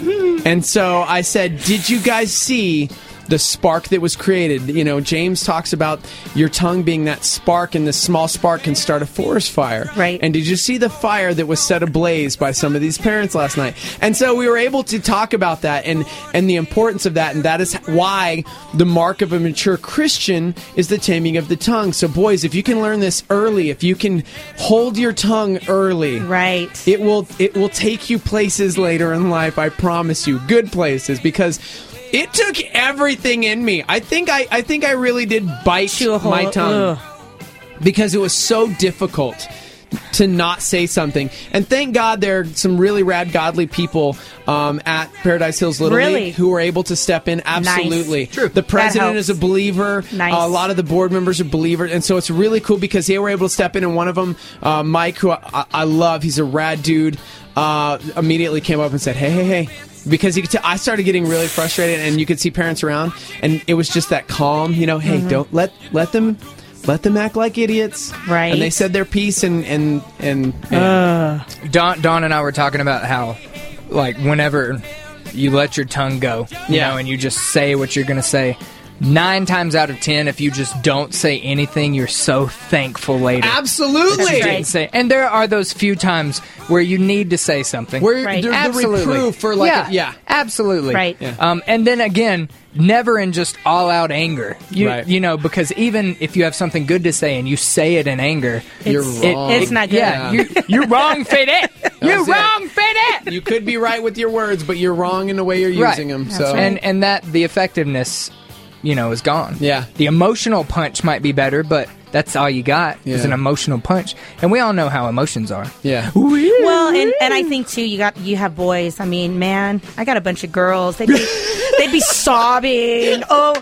And so I said, "Did you guys see the spark that was created?" You know, James talks about your tongue being that spark, and this small spark can start a forest fire. Right. And did you see the fire that was set ablaze by some of these parents last night? And so we were able to talk about that and, and the importance of that, and that is why the mark of a mature Christian is the taming of the tongue. So boys, if you can learn this early, if you can hold your tongue early, Right. it will it will take you places later in life, I promise you, good places, because it took everything in me. I think I, I think I really did bite Chew a whole- my tongue ugh. because it was so difficult to not say something. And thank God there are some really rad, godly people um, at Paradise Hills Little Really? League who are able to step in. Absolutely. True. The president That is a helps. believer. Nice. Uh, a lot of the board members are believers. And so it's really cool because they were able to step in. And one of them, uh, Mike, who I, I love, he's a rad dude, uh, immediately came up and said, hey, hey, hey. Because he could tell, I started getting really frustrated, and you could see parents around, and it was just that calm, you know, hey, Mhm. don't let let them let them act like idiots. Right. And they said their piece, and and and, and Uh, Don, Don and I were talking about how, like, whenever you let your tongue go, you Yeah. know, and you just say what you're going to say, nine times out of ten, if you just don't say anything, you're so thankful later. Absolutely. that you didn't say. And there are those few times where you need to say something. Where Right. the, the Absolutely. reproof for like yeah, a- yeah. absolutely. Right. Yeah. Um, and then again, never in just all out anger. You, Right. you know, because even if you have something good to say and you say it in anger, You're it's, wrong. It's not good. yeah, you, you're wrong, fit it. You're That's it. wrong, fit it. You could be right with your words, but you're wrong in the way you're Right. using them. That's So right. And and that the effectiveness, you know, is gone. Yeah. The emotional punch might be better, but that's all you got is Yeah. an emotional punch, and we all know how emotions are. yeah. Well, and, and I think too, you got you have boys. I mean, man, I got a bunch of girls. They'd be they'd be sobbing. Oh,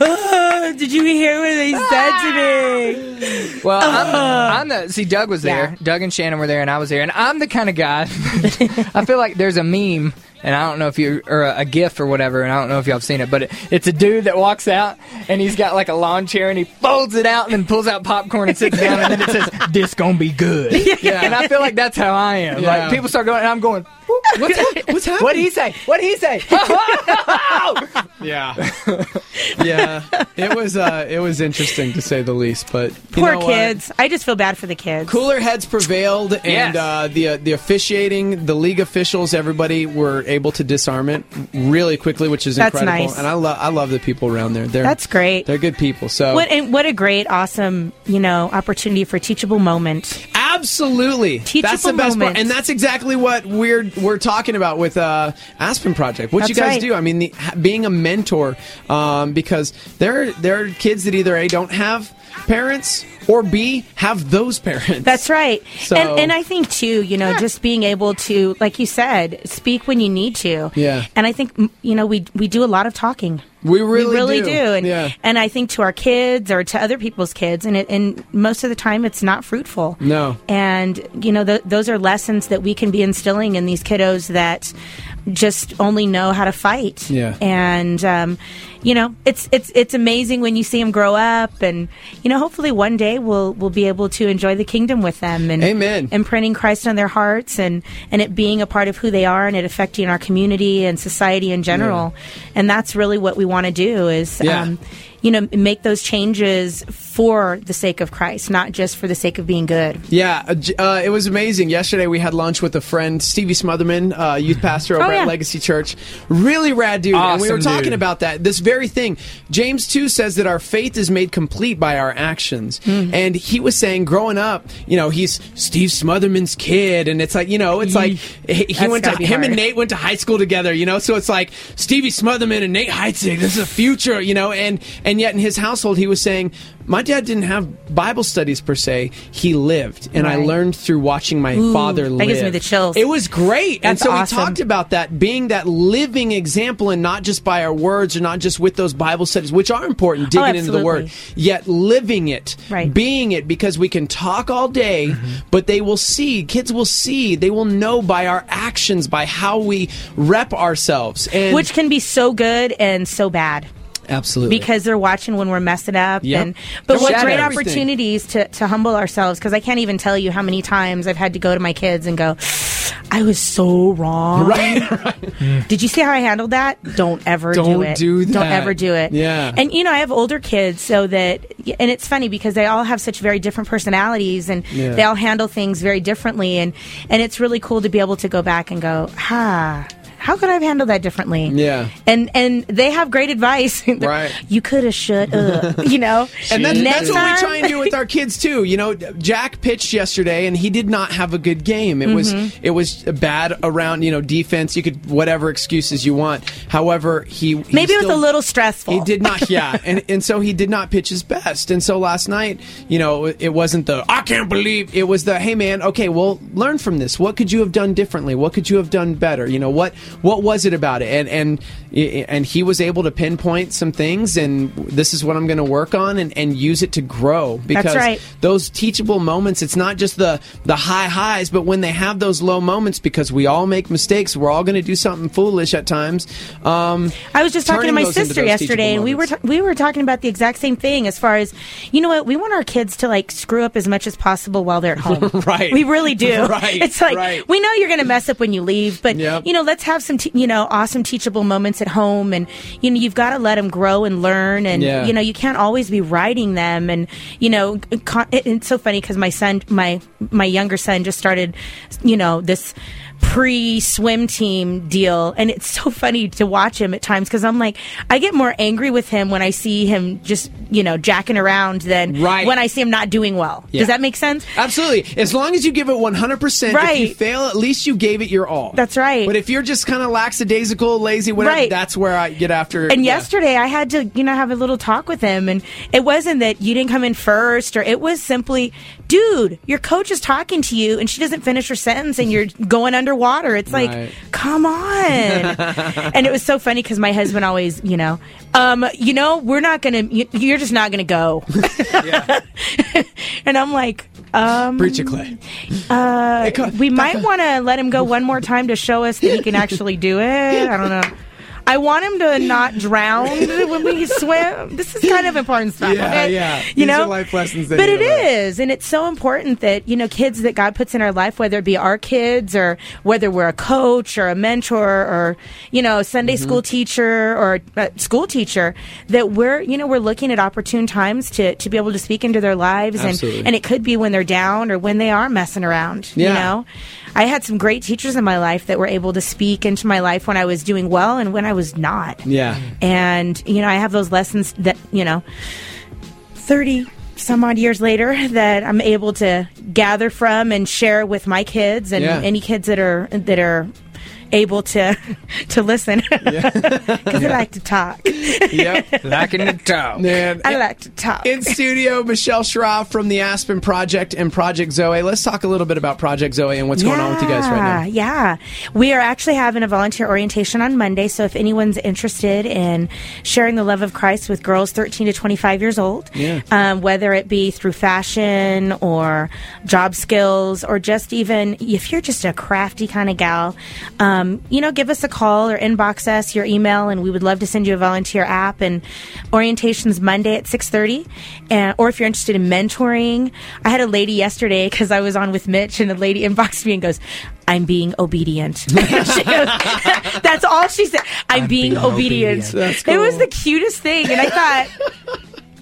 oh, did you hear what they said to me? Well, I'm, I'm the see. Doug was there. Yeah. Doug and Shannon were there, and I was there. And I'm the kind of guy. I feel like there's a meme. and I don't know if you or a, a GIF or whatever, and I don't know if y'all have seen it, but it, it's a dude that walks out and he's got like a lawn chair and he folds it out and then pulls out popcorn and sits down and then it says, "This gonna be good." Yeah, and I feel like that's how I am. Yeah. Like people start going, and I'm going, What's, what's happening? "What'd he say? What'd he say?" Yeah, yeah. It was uh, it was interesting to say the least. But you Poor know what? kids. I just feel bad for the kids. Cooler heads prevailed, and Yes. uh, the uh, the officiating, the league officials, everybody were able to disarm it really quickly, which is That's incredible. nice. And I love I love the people around there. They're, That's great. They're good people. So What and what a great, awesome, you know, opportunity for a teachable moment. absolutely, Teachable that's the best part, moment. and that's exactly what we're we're talking about with uh, Aspen Project. What you That's guys right. do? I mean, the, ha- being a mentor, um, because there there are kids that either A, don't have parents, or B, have those parents. That's right. So- and, and I think, too, you know, just being able to, like you said, speak when you need to. Yeah. And I think, m- you know, we we do a lot of talking. We really, we really do. do. And, yeah. and I think to our kids or to other people's kids, and, it, and most of the time it's not fruitful. No. And, you know, th- those are lessons that we can be instilling in these kiddos that just only know how to fight. Yeah. And, um, you know, it's it's it's amazing when you see them grow up, and you know, hopefully one day we'll we'll be able to enjoy the kingdom with them, and Amen. imprinting Christ on their hearts, and and it being a part of who they are, and it affecting our community and society in general. And that's really what we want to do is, Yeah. um, you know, make those changes for the sake of Christ, not just for the sake of being good. Yeah, uh, j- uh, it was amazing. Yesterday we had lunch with a friend, Stevie Smotherman, uh, youth pastor over Oh, yeah. at Legacy Church. Really rad dude. and we were Awesome talking dude. about that, this very thing. James two says that our faith is made complete by our actions. Mm-hmm. And he was saying, growing up, you know, he's Steve Smotherman's kid. And it's like, you know, it's like he, he That's went to, gotta be him and hard. Nate went to high school together, you know, so it's like Stevie Smotherman and Nate Heitzig, this is a future, you know, and, and yet in his household he was saying, my dad didn't have Bible studies per se. He lived, and I Right. learned through watching my Ooh, father live. that gives me the chills. It was great, and That's so awesome. we talked about that being that living example, and not just by our words, or not just with those Bible studies, which are important, digging into the absolutely. Word, yet living it, Right. being it, because we can talk all day, but they will see. Kids will see. They will know by our actions, by how we rep ourselves, and Which can be so good and so bad. absolutely Because they're watching when we're messing up. Yep. And but They'll what shadow great everything. opportunities to, to humble ourselves, because I can't even tell you how many times I've had to go to my kids and go, I was so wrong. Right, right. Did you see how I handled that? Don't ever do Don't it. do Don't that. ever do it. Yeah. And you know, I have older kids, so that, and it's funny because they all have such very different personalities, and Yeah. they all handle things very differently, and and it's really cool to be able to go back and go, ha. How could I have handled that differently? Yeah. And and they have great advice. They're, Right. You could have shut up. You know. And that's, Next that's what time- we try and do with our kids too. You know, Jack pitched yesterday, and he did not have a good game. It was Mm-hmm. it was bad around, you know, defense. You could whatever excuses you want. However, he, he Maybe it was still- a little stressful. He did not, yeah, and and so he did not pitch his best. And so last night, you know, it wasn't the I can't believe. It was the hey man, okay, well, learn from this. What could you have done differently? What could you have done better? You know, what what was it about it? And and and he was able to pinpoint some things, and this is what I'm going to work on, and, and use it to grow. Because right. those teachable moments, it's not just the the high highs, but when they have those low moments, because we all make mistakes, we're all going to do something foolish at times. Um, I was just talking to turning my those into sister those yesterday, teachable and we were moments. ta- we were talking about the exact same thing. As far as, you know what, we want our kids to like screw up as much as possible while they're at home. Right. We really do. Right, It's like right. we know you're going to mess up when you leave, but Yep. you know, let's have some te- you know awesome teachable moments at home, and you know you've got to let them grow and learn, and Yeah. you know you can't always be writing them, and you know con- it, it's so funny because my son, my my younger son, just started, you know this pre-swim team deal, and it's so funny to watch him at times because I'm like, I get more angry with him when I see him just, you know, jacking around than Right. when I see him not doing well. Yeah. Does that make sense? Absolutely. As long as you give it one hundred percent, Right. if you fail, at least you gave it your all. That's right. But if you're just kind of lackadaisical, lazy, whatever, Right. that's where I get after. And yeah. yesterday I had to, you know, have a little talk with him, and it wasn't that you didn't come in first, or it was simply, dude, your coach is talking to you and she doesn't finish her sentence and you're going underwater. It's like, Right. come on. And it was so funny because my husband always, you know, um, you know, we're not going to, you're just not going to go. And I'm like, Um, Preach it, Clay. Uh, we might want to let him go one more time to show us that he can actually do it. I don't know. I want him to not drown when we swim. This is kind of important stuff. Yeah, okay? yeah. You These know, are life lessons. They but need it to learn. is, and it's so important that you know kids that God puts in our life, whether it be our kids or whether we're a coach or a mentor or you know Sunday Mm-hmm. school teacher or a school teacher, that we're you know we're looking at opportune times to to be able to speak into their lives, Absolutely. and and it could be when they're down or when they are messing around. Yeah. You know. I had some great teachers in my life that were able to speak into my life when I was doing well and when I was not. Yeah. And, you know, I have those lessons that, you know, thirty some odd years later that I'm able to gather from and share with my kids and Yeah. any kids that are that are able to to listen because I like to talk. Yep. Liking to talk. Man, I like to talk. in studio, Michelle Schroff from the Aspen Project and Project Zoe. Let's talk a little bit about Project Zoe and what's going on with you guys right now. Yeah, we are actually having a volunteer orientation on Monday. So if anyone's interested in sharing the love of Christ with girls thirteen to twenty-five years old, Yeah. um, whether it be through fashion or job skills or just even if you're just a crafty kind of gal, um, you know, give us a call or inbox us your email, and we would love to send you a volunteer app. And orientation's Monday at six thirty. And or if you're interested in mentoring, I had a lady yesterday because I was on with Mitch, and the lady inboxed me and goes, "I'm being obedient." She goes, that's all she said. I'm, I'm being, being obedient. obedient. That's It was cool. the cutest thing, and I thought,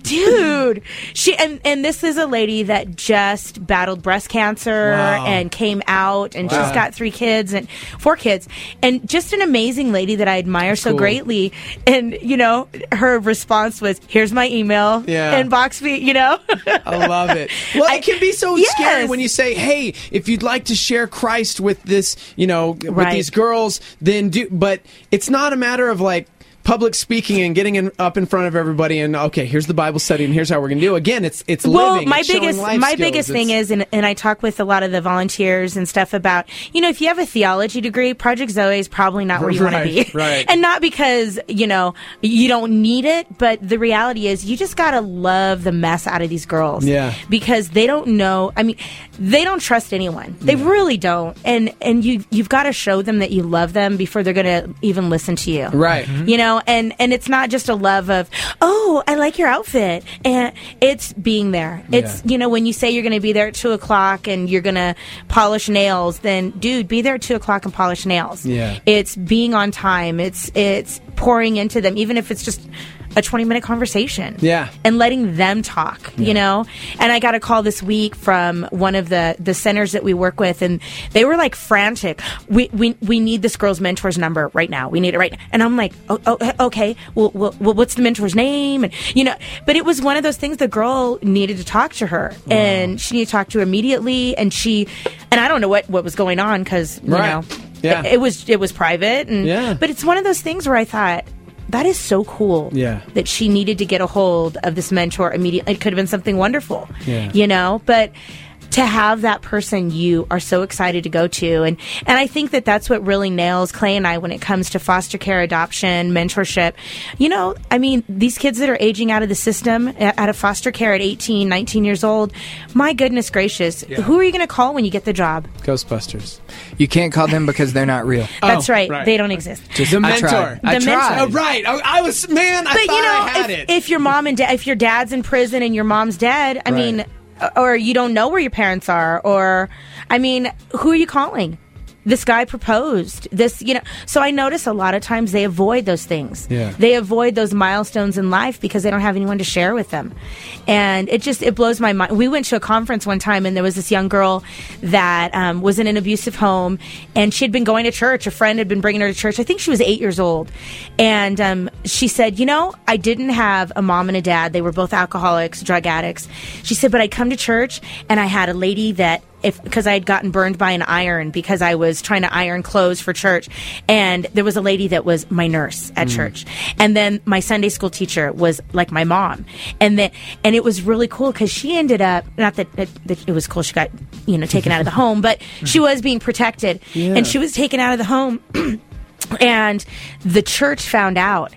dude, she and, and this is a lady that just battled breast cancer Wow. and came out, and Wow. she's got three kids and four kids, and just an amazing lady that I admire so cool. greatly. And you know, her response was, "Here's my email, Yeah. inbox me." You know, I love it. Well, I- it can be so Yes. scary when you say, "Hey, if you'd like to share Christ with this, you know, with Right. these girls, then do." But it's not a matter of like public speaking and getting in, up in front of everybody and okay, here's the Bible study and here's how we're going to do. Again, it's it's well, living. my it's showing biggest life my skills. biggest thing It's- is, and, and I talk with a lot of the volunteers and stuff about, you know, if you have a theology degree, Project Zoe is probably not where you want to Right, be, right. And not because you know you don't need it, but the reality is you just gotta love the mess out of these girls, Yeah. because they don't know. I mean, they don't trust anyone. They really don't, and and you you've got to show them that you love them before they're gonna even listen to you, Right. You know, and and it's not just a love of, oh, I like your outfit, and it's being there. It's Yeah. you know, when you say you're going to be there at two o'clock and you're going to polish nails, then dude, be there at two o'clock and polish nails. Yeah. It's being on time. It's it's pouring into them, even if it's just a twenty minute conversation. Yeah. And letting them talk, you know? And I got a call this week from one of the, the centers that we work with, and they were like frantic. We, we, we need this girl's mentor's number right now. We need it right now. And I'm like, oh, oh okay, well, well, well, what's the mentor's name? And, you know, but it was one of those things, the girl needed to talk to her, and she needed to talk to her immediately. And she, and I don't know what, what was going on, because, you Right. know, Yeah. it, it was, it was private. And, Yeah. but it's one of those things where I thought, that is so cool. Yeah. That she needed to get a hold of this mentor immediately. It could have been something wonderful. Yeah. You know, but to have that person you are so excited to go to, and and I think that that's what really nails Clay and I when it comes to foster care, adoption, mentorship. You know, I mean, these kids that are aging out of the system, a- out of foster care at eighteen, nineteen years old, my goodness gracious, who are you going to call when you get the job? Ghostbusters. You can't call them because they're not real. That's Oh, right. right. They don't exist. Just The I mentor. tried. I The tried. mentor. Oh, right. I, I was man. I But thought you know, I had if, it. if your mom and dad, if your dad's in prison and your mom's dead, I Right. mean, or you don't know where your parents are, or I mean, who are you calling? This guy proposed. This, you know. So I notice a lot of times they avoid those things. Yeah. They avoid those milestones in life because they don't have anyone to share with them. And it just it blows my mind. We went to a conference one time, and there was this young girl that um, was in an abusive home, and she had been going to church. A friend had been bringing her to church. I think she was eight years old, and um, she said, "You know, I didn't have a mom and a dad. They were both alcoholics, drug addicts." She said, "But I'd come to church, and I had a lady that." If because I had gotten burned by an iron because I was trying to iron clothes for church, and there was a lady that was my nurse at church, and then my Sunday school teacher was like my mom, and then and it was really cool because she ended up not that, that, that it was cool she got you know taken out of the home, but she was being protected, Yeah. and she was taken out of the home, and the church found out.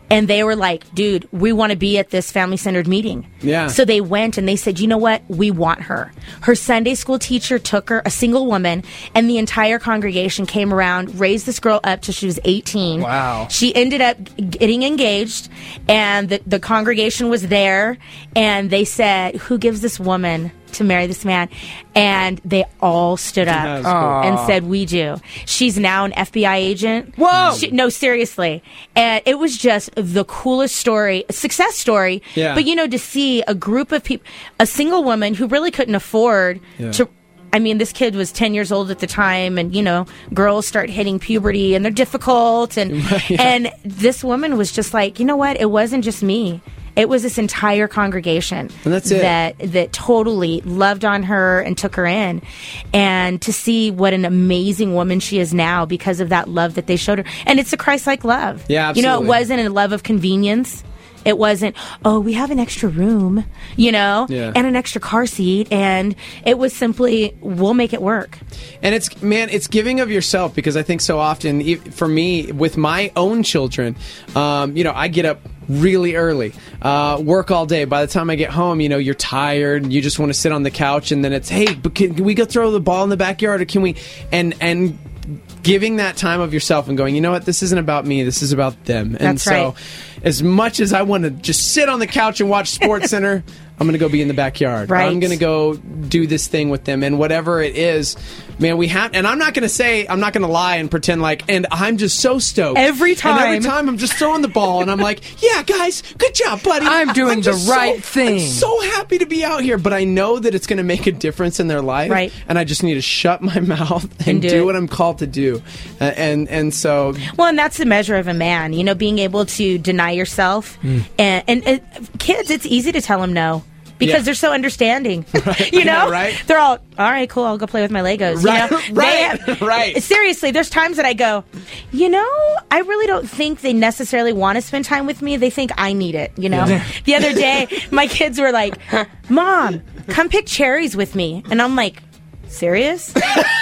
And they were like, dude, we want to be at this family-centered meeting. Yeah. So they went and they said, you know what? We want her. Her Sunday school teacher took her, a single woman, and the entire congregation came around, raised this girl up till she was eighteen. Wow. She ended up getting engaged, and the, the congregation was there, and they said, who gives this woman to marry this man? And they all stood up cool. and said, we do. She's now an F B I agent. Whoa! She, no, seriously. And it was just the coolest story, success story. Yeah. But, you know, to see a group of people, a single woman who really couldn't afford Yeah. to, I mean, this kid was ten years old at the time, and, you know, girls start hitting puberty, and they're difficult. And, Yeah. and this woman was just like, you know what? It wasn't just me. It was this entire congregation And that's it. that that totally loved on her and took her in. And to see what an amazing woman she is now because of that love that they showed her. And it's a Christ-like love. Yeah, You know, it absolutely. wasn't a love of convenience. It wasn't, oh, we have an extra room, you know, Yeah. and an extra car seat. And it was simply, we'll make it work. And it's, man, it's giving of yourself, because I think so often, e- for me, with my own children, um, you know, I get up really early, uh, work all day. By the time I get home, you know, you're tired, you just want to sit on the couch, and then it's, hey, but can, can we go throw the ball in the backyard, or can we, and, and, giving that time of yourself and going, you know what, this isn't about me, this is about them. And That's so, right. as much as I want to just sit on the couch and watch Sports Center, I'm going to go be in the backyard. Right. I'm going to go do this thing with them, and whatever it is, man, we have. And I'm not going to say, I'm not going to lie and pretend like, and I'm just so stoked Every And every time. time I'm just throwing the ball, and I'm like, yeah, guys, good job, buddy. I'm doing just the right so, thing. I'm so happy to be out here, but I know that it's going to make a difference in their life, Right. And I just need to shut my mouth and, And do do it. what I'm called to do, uh, and and so Well, and that's the measure of a man, you know, being able to deny yourself. Mm. And, and, and kids, it's easy to tell them no. Because Yeah. they're so understanding, you know. Yeah, right. They're all, all right, cool. I'll go play with my Legos. Right, you know? right, They have- right. Seriously, there's times that I go, you know, I really don't think they necessarily want to spend time with me. They think I need it. You know. Yeah. The other day, my kids were like, "Mom, come pick cherries with me," and I'm like, "Serious?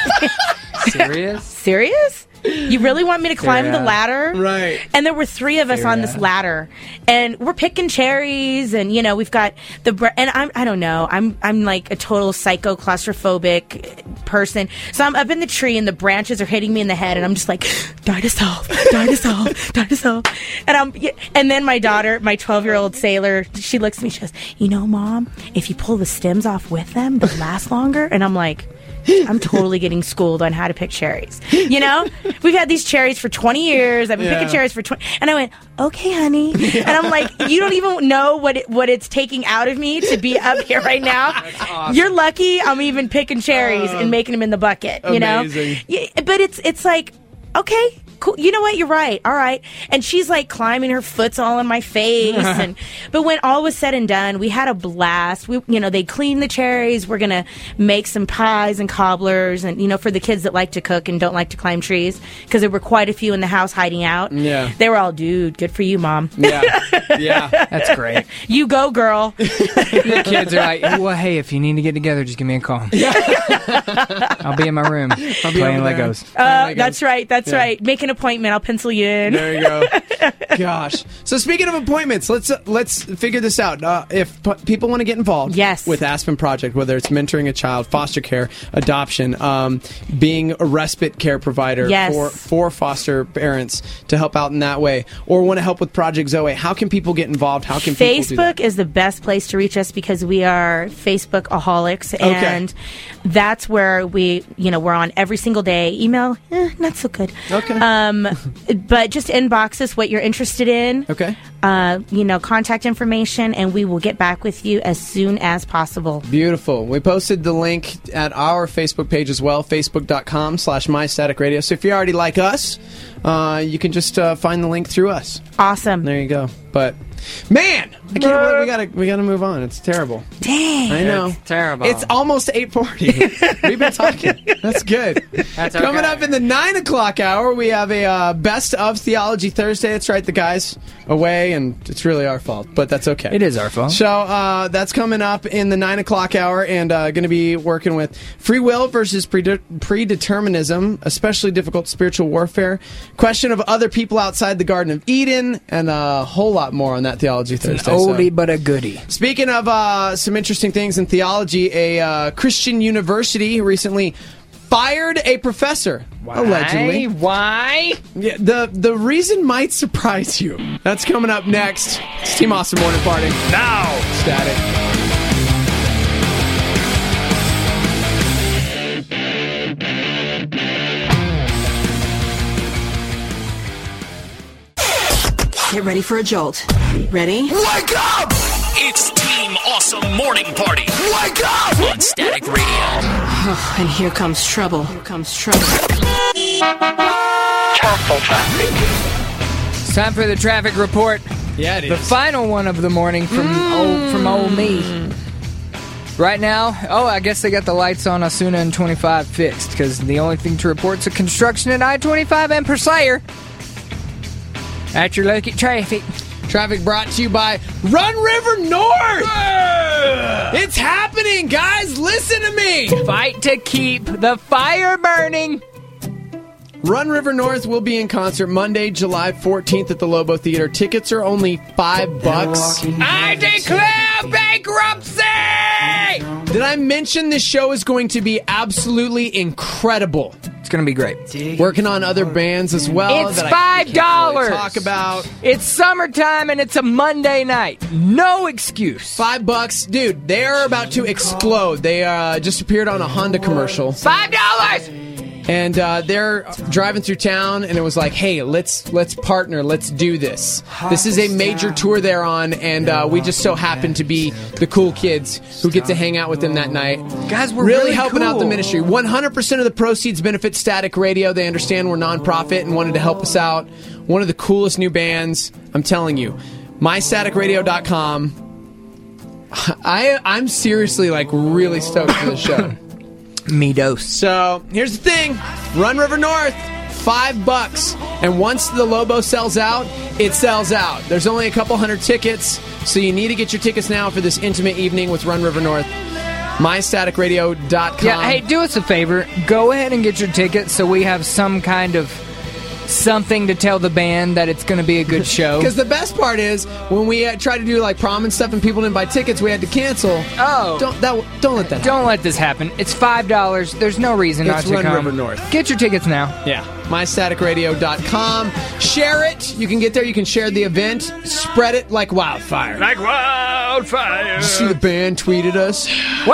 Serious? Serious? You really want me to climb Sarah. the ladder?" Right. And there were three of us on this Sarah. ladder, and we're picking cherries, and you know we've got the br- and I'm I don't know I'm I'm like a total psycho claustrophobic person, so I'm up in the tree and the branches are hitting me in the head, and I'm just like, die to self, die to self, die to self, and I'm and then my daughter, my twelve year old sailor, she looks at me, she goes, you know, Mom, if you pull the stems off with them, they'll last longer, and I'm like, I'm totally getting schooled on how to pick cherries. You know, we've had these cherries for twenty years. I've been Yeah. picking cherries for twenty, and I went, okay, honey. And I'm like, you don't even know what it, what it's taking out of me to be up here right now. awesome. You're lucky I'm even picking cherries and making them in the bucket. You know, amazing. yeah, but it's it's like, okay, cool. You know what? You're right. All right. And she's like climbing, her foot's all in my face. and but when all was said and done, we had a blast. We, you know, they cleaned the cherries. We're gonna make some pies and cobblers, and you know, for the kids that like to cook and don't like to climb trees, because there were quite a few in the house hiding out. Yeah. They were all, dude, good for you, Mom. yeah, yeah. That's great. You go, girl. The kids are like, well, hey, if you need to get together, just give me a call. I'll be in my room playing over there. Legos. Uh, that's right. That's Yeah. right. Make an appointment. I'll pencil you in. There you go. Gosh. So speaking of appointments, let's uh, let's figure this out. Uh, if p- people want to get involved, Yes. with Aspen Project, whether it's mentoring a child, foster care, adoption, um, being a respite care provider Yes. for for foster parents to help out in that way, or want to help with Project Zoe, how can people get involved? How can people do that? Facebook is the best place to reach us because we are Facebook-aholics, and that's where we, you know, we're on every single day. Email, eh, not so good. Okay. Um, but just inbox us what you're interested in. Okay. Uh, you know, contact information, and we will get back with you as soon as possible. Beautiful. We posted the link at our Facebook page as well, facebook.com slash mystaticradio. So if you already like us, uh, you can just uh, find the link through us. Awesome. There you go. But Man, I can't believe we gotta we gotta move on. It's terrible. Dang. I know. It's terrible. It's almost eight forty. We've been talking. That's good. That's Coming okay. up in the nine o'clock hour, we have a uh, Best of Theology Thursday. That's right, the guys away, and it's really our fault, but that's okay. It is our fault. So uh, that's coming up in the nine o'clock hour, and uh, going to be working with free will versus prede- predeterminism, especially difficult spiritual warfare, question of other people outside the Garden of Eden, and a whole lot more on that Theology Thursday. An oldie So- but a goodie. Speaking of uh, some interesting things in theology, a uh, Christian university recently fired a professor. Why? Allegedly. Why? Yeah, the, the reason might surprise you. That's coming up next. It's Team Awesome Morning Party. Now! Static. Get ready for a jolt. Ready? Wake up! It's Team Awesome Morning Party Wake up! on Static Radio. And here comes trouble. Here comes trouble. It's time for the traffic report. Yeah, it is. The final one of the morning from old from old me. Right now, oh, I guess they got the lights on Osuna and twenty-five fixed, because the only thing to report is a construction at I twenty-five and Purslayer. At your look at traffic. Traffic brought to you by Run River North! It's happening, guys! Listen to me! Fight to keep the fire burning. Run River North will be in concert Monday, July fourteenth at the Lobo Theater. Tickets are only five bucks. I declare bankruptcy! Did I mention this show is going to be absolutely incredible? It's going to be great. Working on other bands as well. It's that I five can't dollars. really talk about. It's summertime and it's a Monday night. No excuse. Five bucks, dude. They are about to explode. They uh, just appeared on a Honda commercial. Five dollars. And uh, they're driving through town, and it was like, "Hey, let's let's partner, let's do this." This is a major tour they're on, and uh, we just so happen to be the cool kids who get to hang out with them that night. Guys, we're really, really helping out the cool. ministry. one hundred percent of the proceeds benefit Static Radio. They understand we're nonprofit and wanted to help us out. One of the coolest new bands, I'm telling you. my static radio dot com. I I'm seriously like really stoked for this show. Me dose. So here's the thing: Run River North, five bucks, and once the Lobo sells out, it sells out. There's only a couple hundred tickets, so you need to get your tickets now for this intimate evening with Run River North. my static radio dot com. Yeah, hey, do us a favor. Go ahead and get your tickets so we have some kind of something to tell the band that it's going to be a good show. Because the best part is when we uh, try to do like prom and stuff, and people didn't buy tickets, we had to cancel. Oh, don't that don't let that. Don't let this happen. It's five dollars. There's no reason not It's to Run come. River North. Get your tickets now. Yeah, my static radio dot com. Share it. You can get there. You can share the event. Spread it like wildfire. Like wildfire. Did you see the band tweeted us?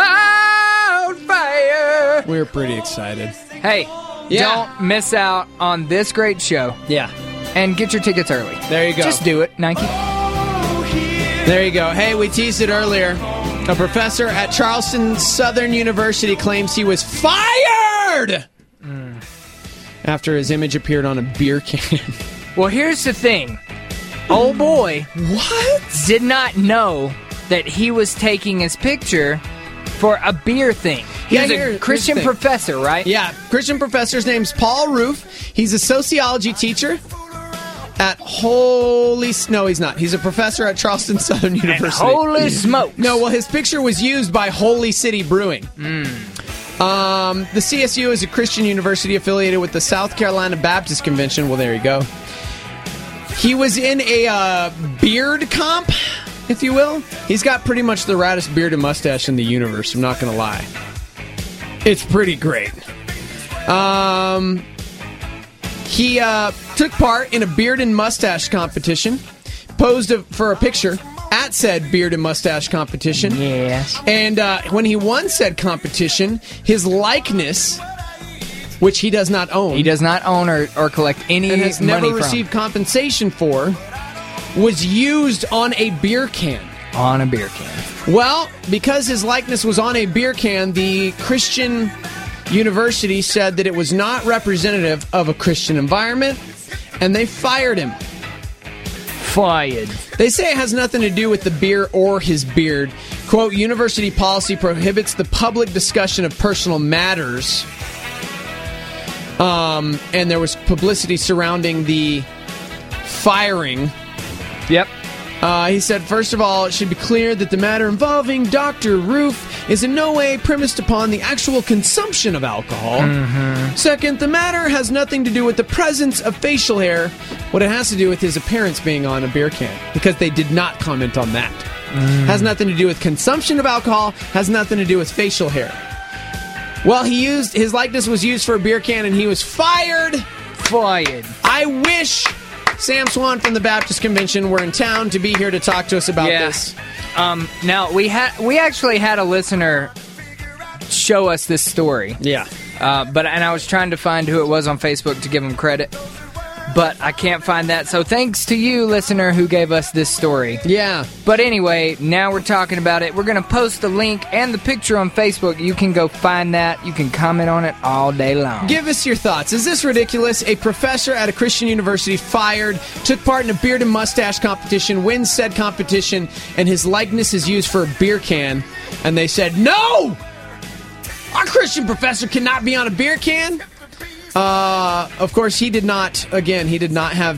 Wildfire. We were pretty excited. Hey, Yeah. don't miss out on this great show. Yeah. And get your tickets early. There you go. Just do it, Nike. There you go. Hey, we teased it earlier. A professor at Charleston Southern University claims he was fired mm. after his image appeared on a beer can. Well, here's the thing. Old boy what? did not know that he was taking his picture for a beer thing. He's Yeah, here- a Christian here's the thing. professor, right? Yeah, Christian professor's name's Paul Roof. He's a sociology teacher at Holy... No, he's not. He's a professor at Charleston Southern University. Holy smokes. No, well, his picture was used by Holy City Brewing. Mm. Um, the C S U is a Christian university affiliated with the South Carolina Baptist Convention. Well, there you go. He was in a uh, beard comp, if you will. He's got pretty much the raddest beard and mustache in the universe, I'm not going to lie. It's pretty great. Um, he uh, took part in a beard and mustache competition, posed a, for a picture at said beard and mustache competition. Yes. And uh, when he won said competition, his likeness, which he does not own, He does not own or, or collect any and has money never from. received compensation for, was used on a beer can. On a beer can. Well, because his likeness was on a beer can, the Christian university said that it was not representative of a Christian environment, and they fired him. Fired. They say it has nothing to do with the beer or his beard. Quote, university policy prohibits the public discussion of personal matters. Um, and there was publicity surrounding the firing. Yep. Uh, he said, first of all, it should be clear that the matter involving Doctor Roof is in no way premised upon the actual consumption of alcohol. Mm-hmm. Second, the matter has nothing to do with the presence of facial hair. What it has to do with his appearance being on a beer can, because they did not comment on that. Mm. Has nothing to do with consumption of alcohol, has nothing to do with facial hair. Well, he used, his likeness was used for a beer can and he was fired. Fired. I wish Sam Swan from the Baptist Convention were in town to be here to talk to us about Yeah. this. Um, now, we had we actually had a listener show us this story. Yeah. Uh, but and I was trying to find who it was on Facebook to give him credit, but I can't find that. So thanks to you, listener, who gave us this story. Yeah. But anyway, now we're talking about it. We're going to post the link and the picture on Facebook. You can go find that. You can comment on it all day long. Give us your thoughts. Is this ridiculous? A professor at a Christian university fired, took part in a beard and mustache competition, wins said competition, and his likeness is used for a beer can. And they said, no! Our Christian professor cannot be on a beer can. Uh, of course, he did not, again, he did not have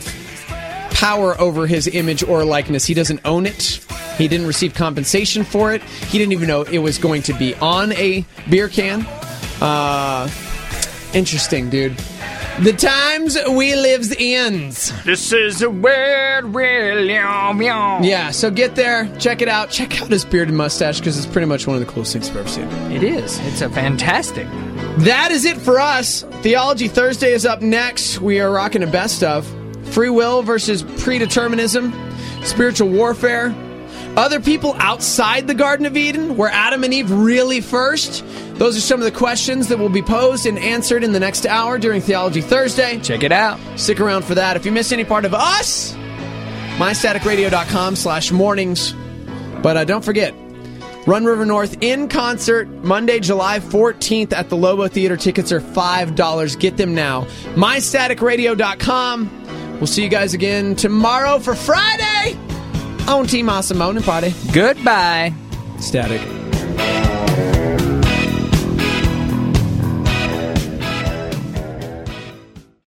power over his image or likeness. He doesn't own it. He didn't receive compensation for it. He didn't even know it was going to be on a beer can. Uh, interesting, dude. The times we lives in. This is a weird, weird, Yeah, so get there, check it out. Check out his beard and mustache, because it's pretty much one of the coolest things I've ever seen. It is. It's a fantastic. That is it for us. Theology Thursday is up next. We are rocking a best of. Free will versus predeterminism. Spiritual warfare. Other people outside the Garden of Eden. Were Adam and Eve really first? Those are some of the questions that will be posed and answered in the next hour during Theology Thursday. Check it out. Stick around for that. If you missed any part of us, my static radio dot com slash mornings. But uh, don't forget, Run River North in concert Monday, July fourteenth at the Lobo Theater. Tickets are five dollars. Get them now. my static radio dot com. We'll see you guys again tomorrow for Friday on Team Awesome Morning Party. Goodbye. Static.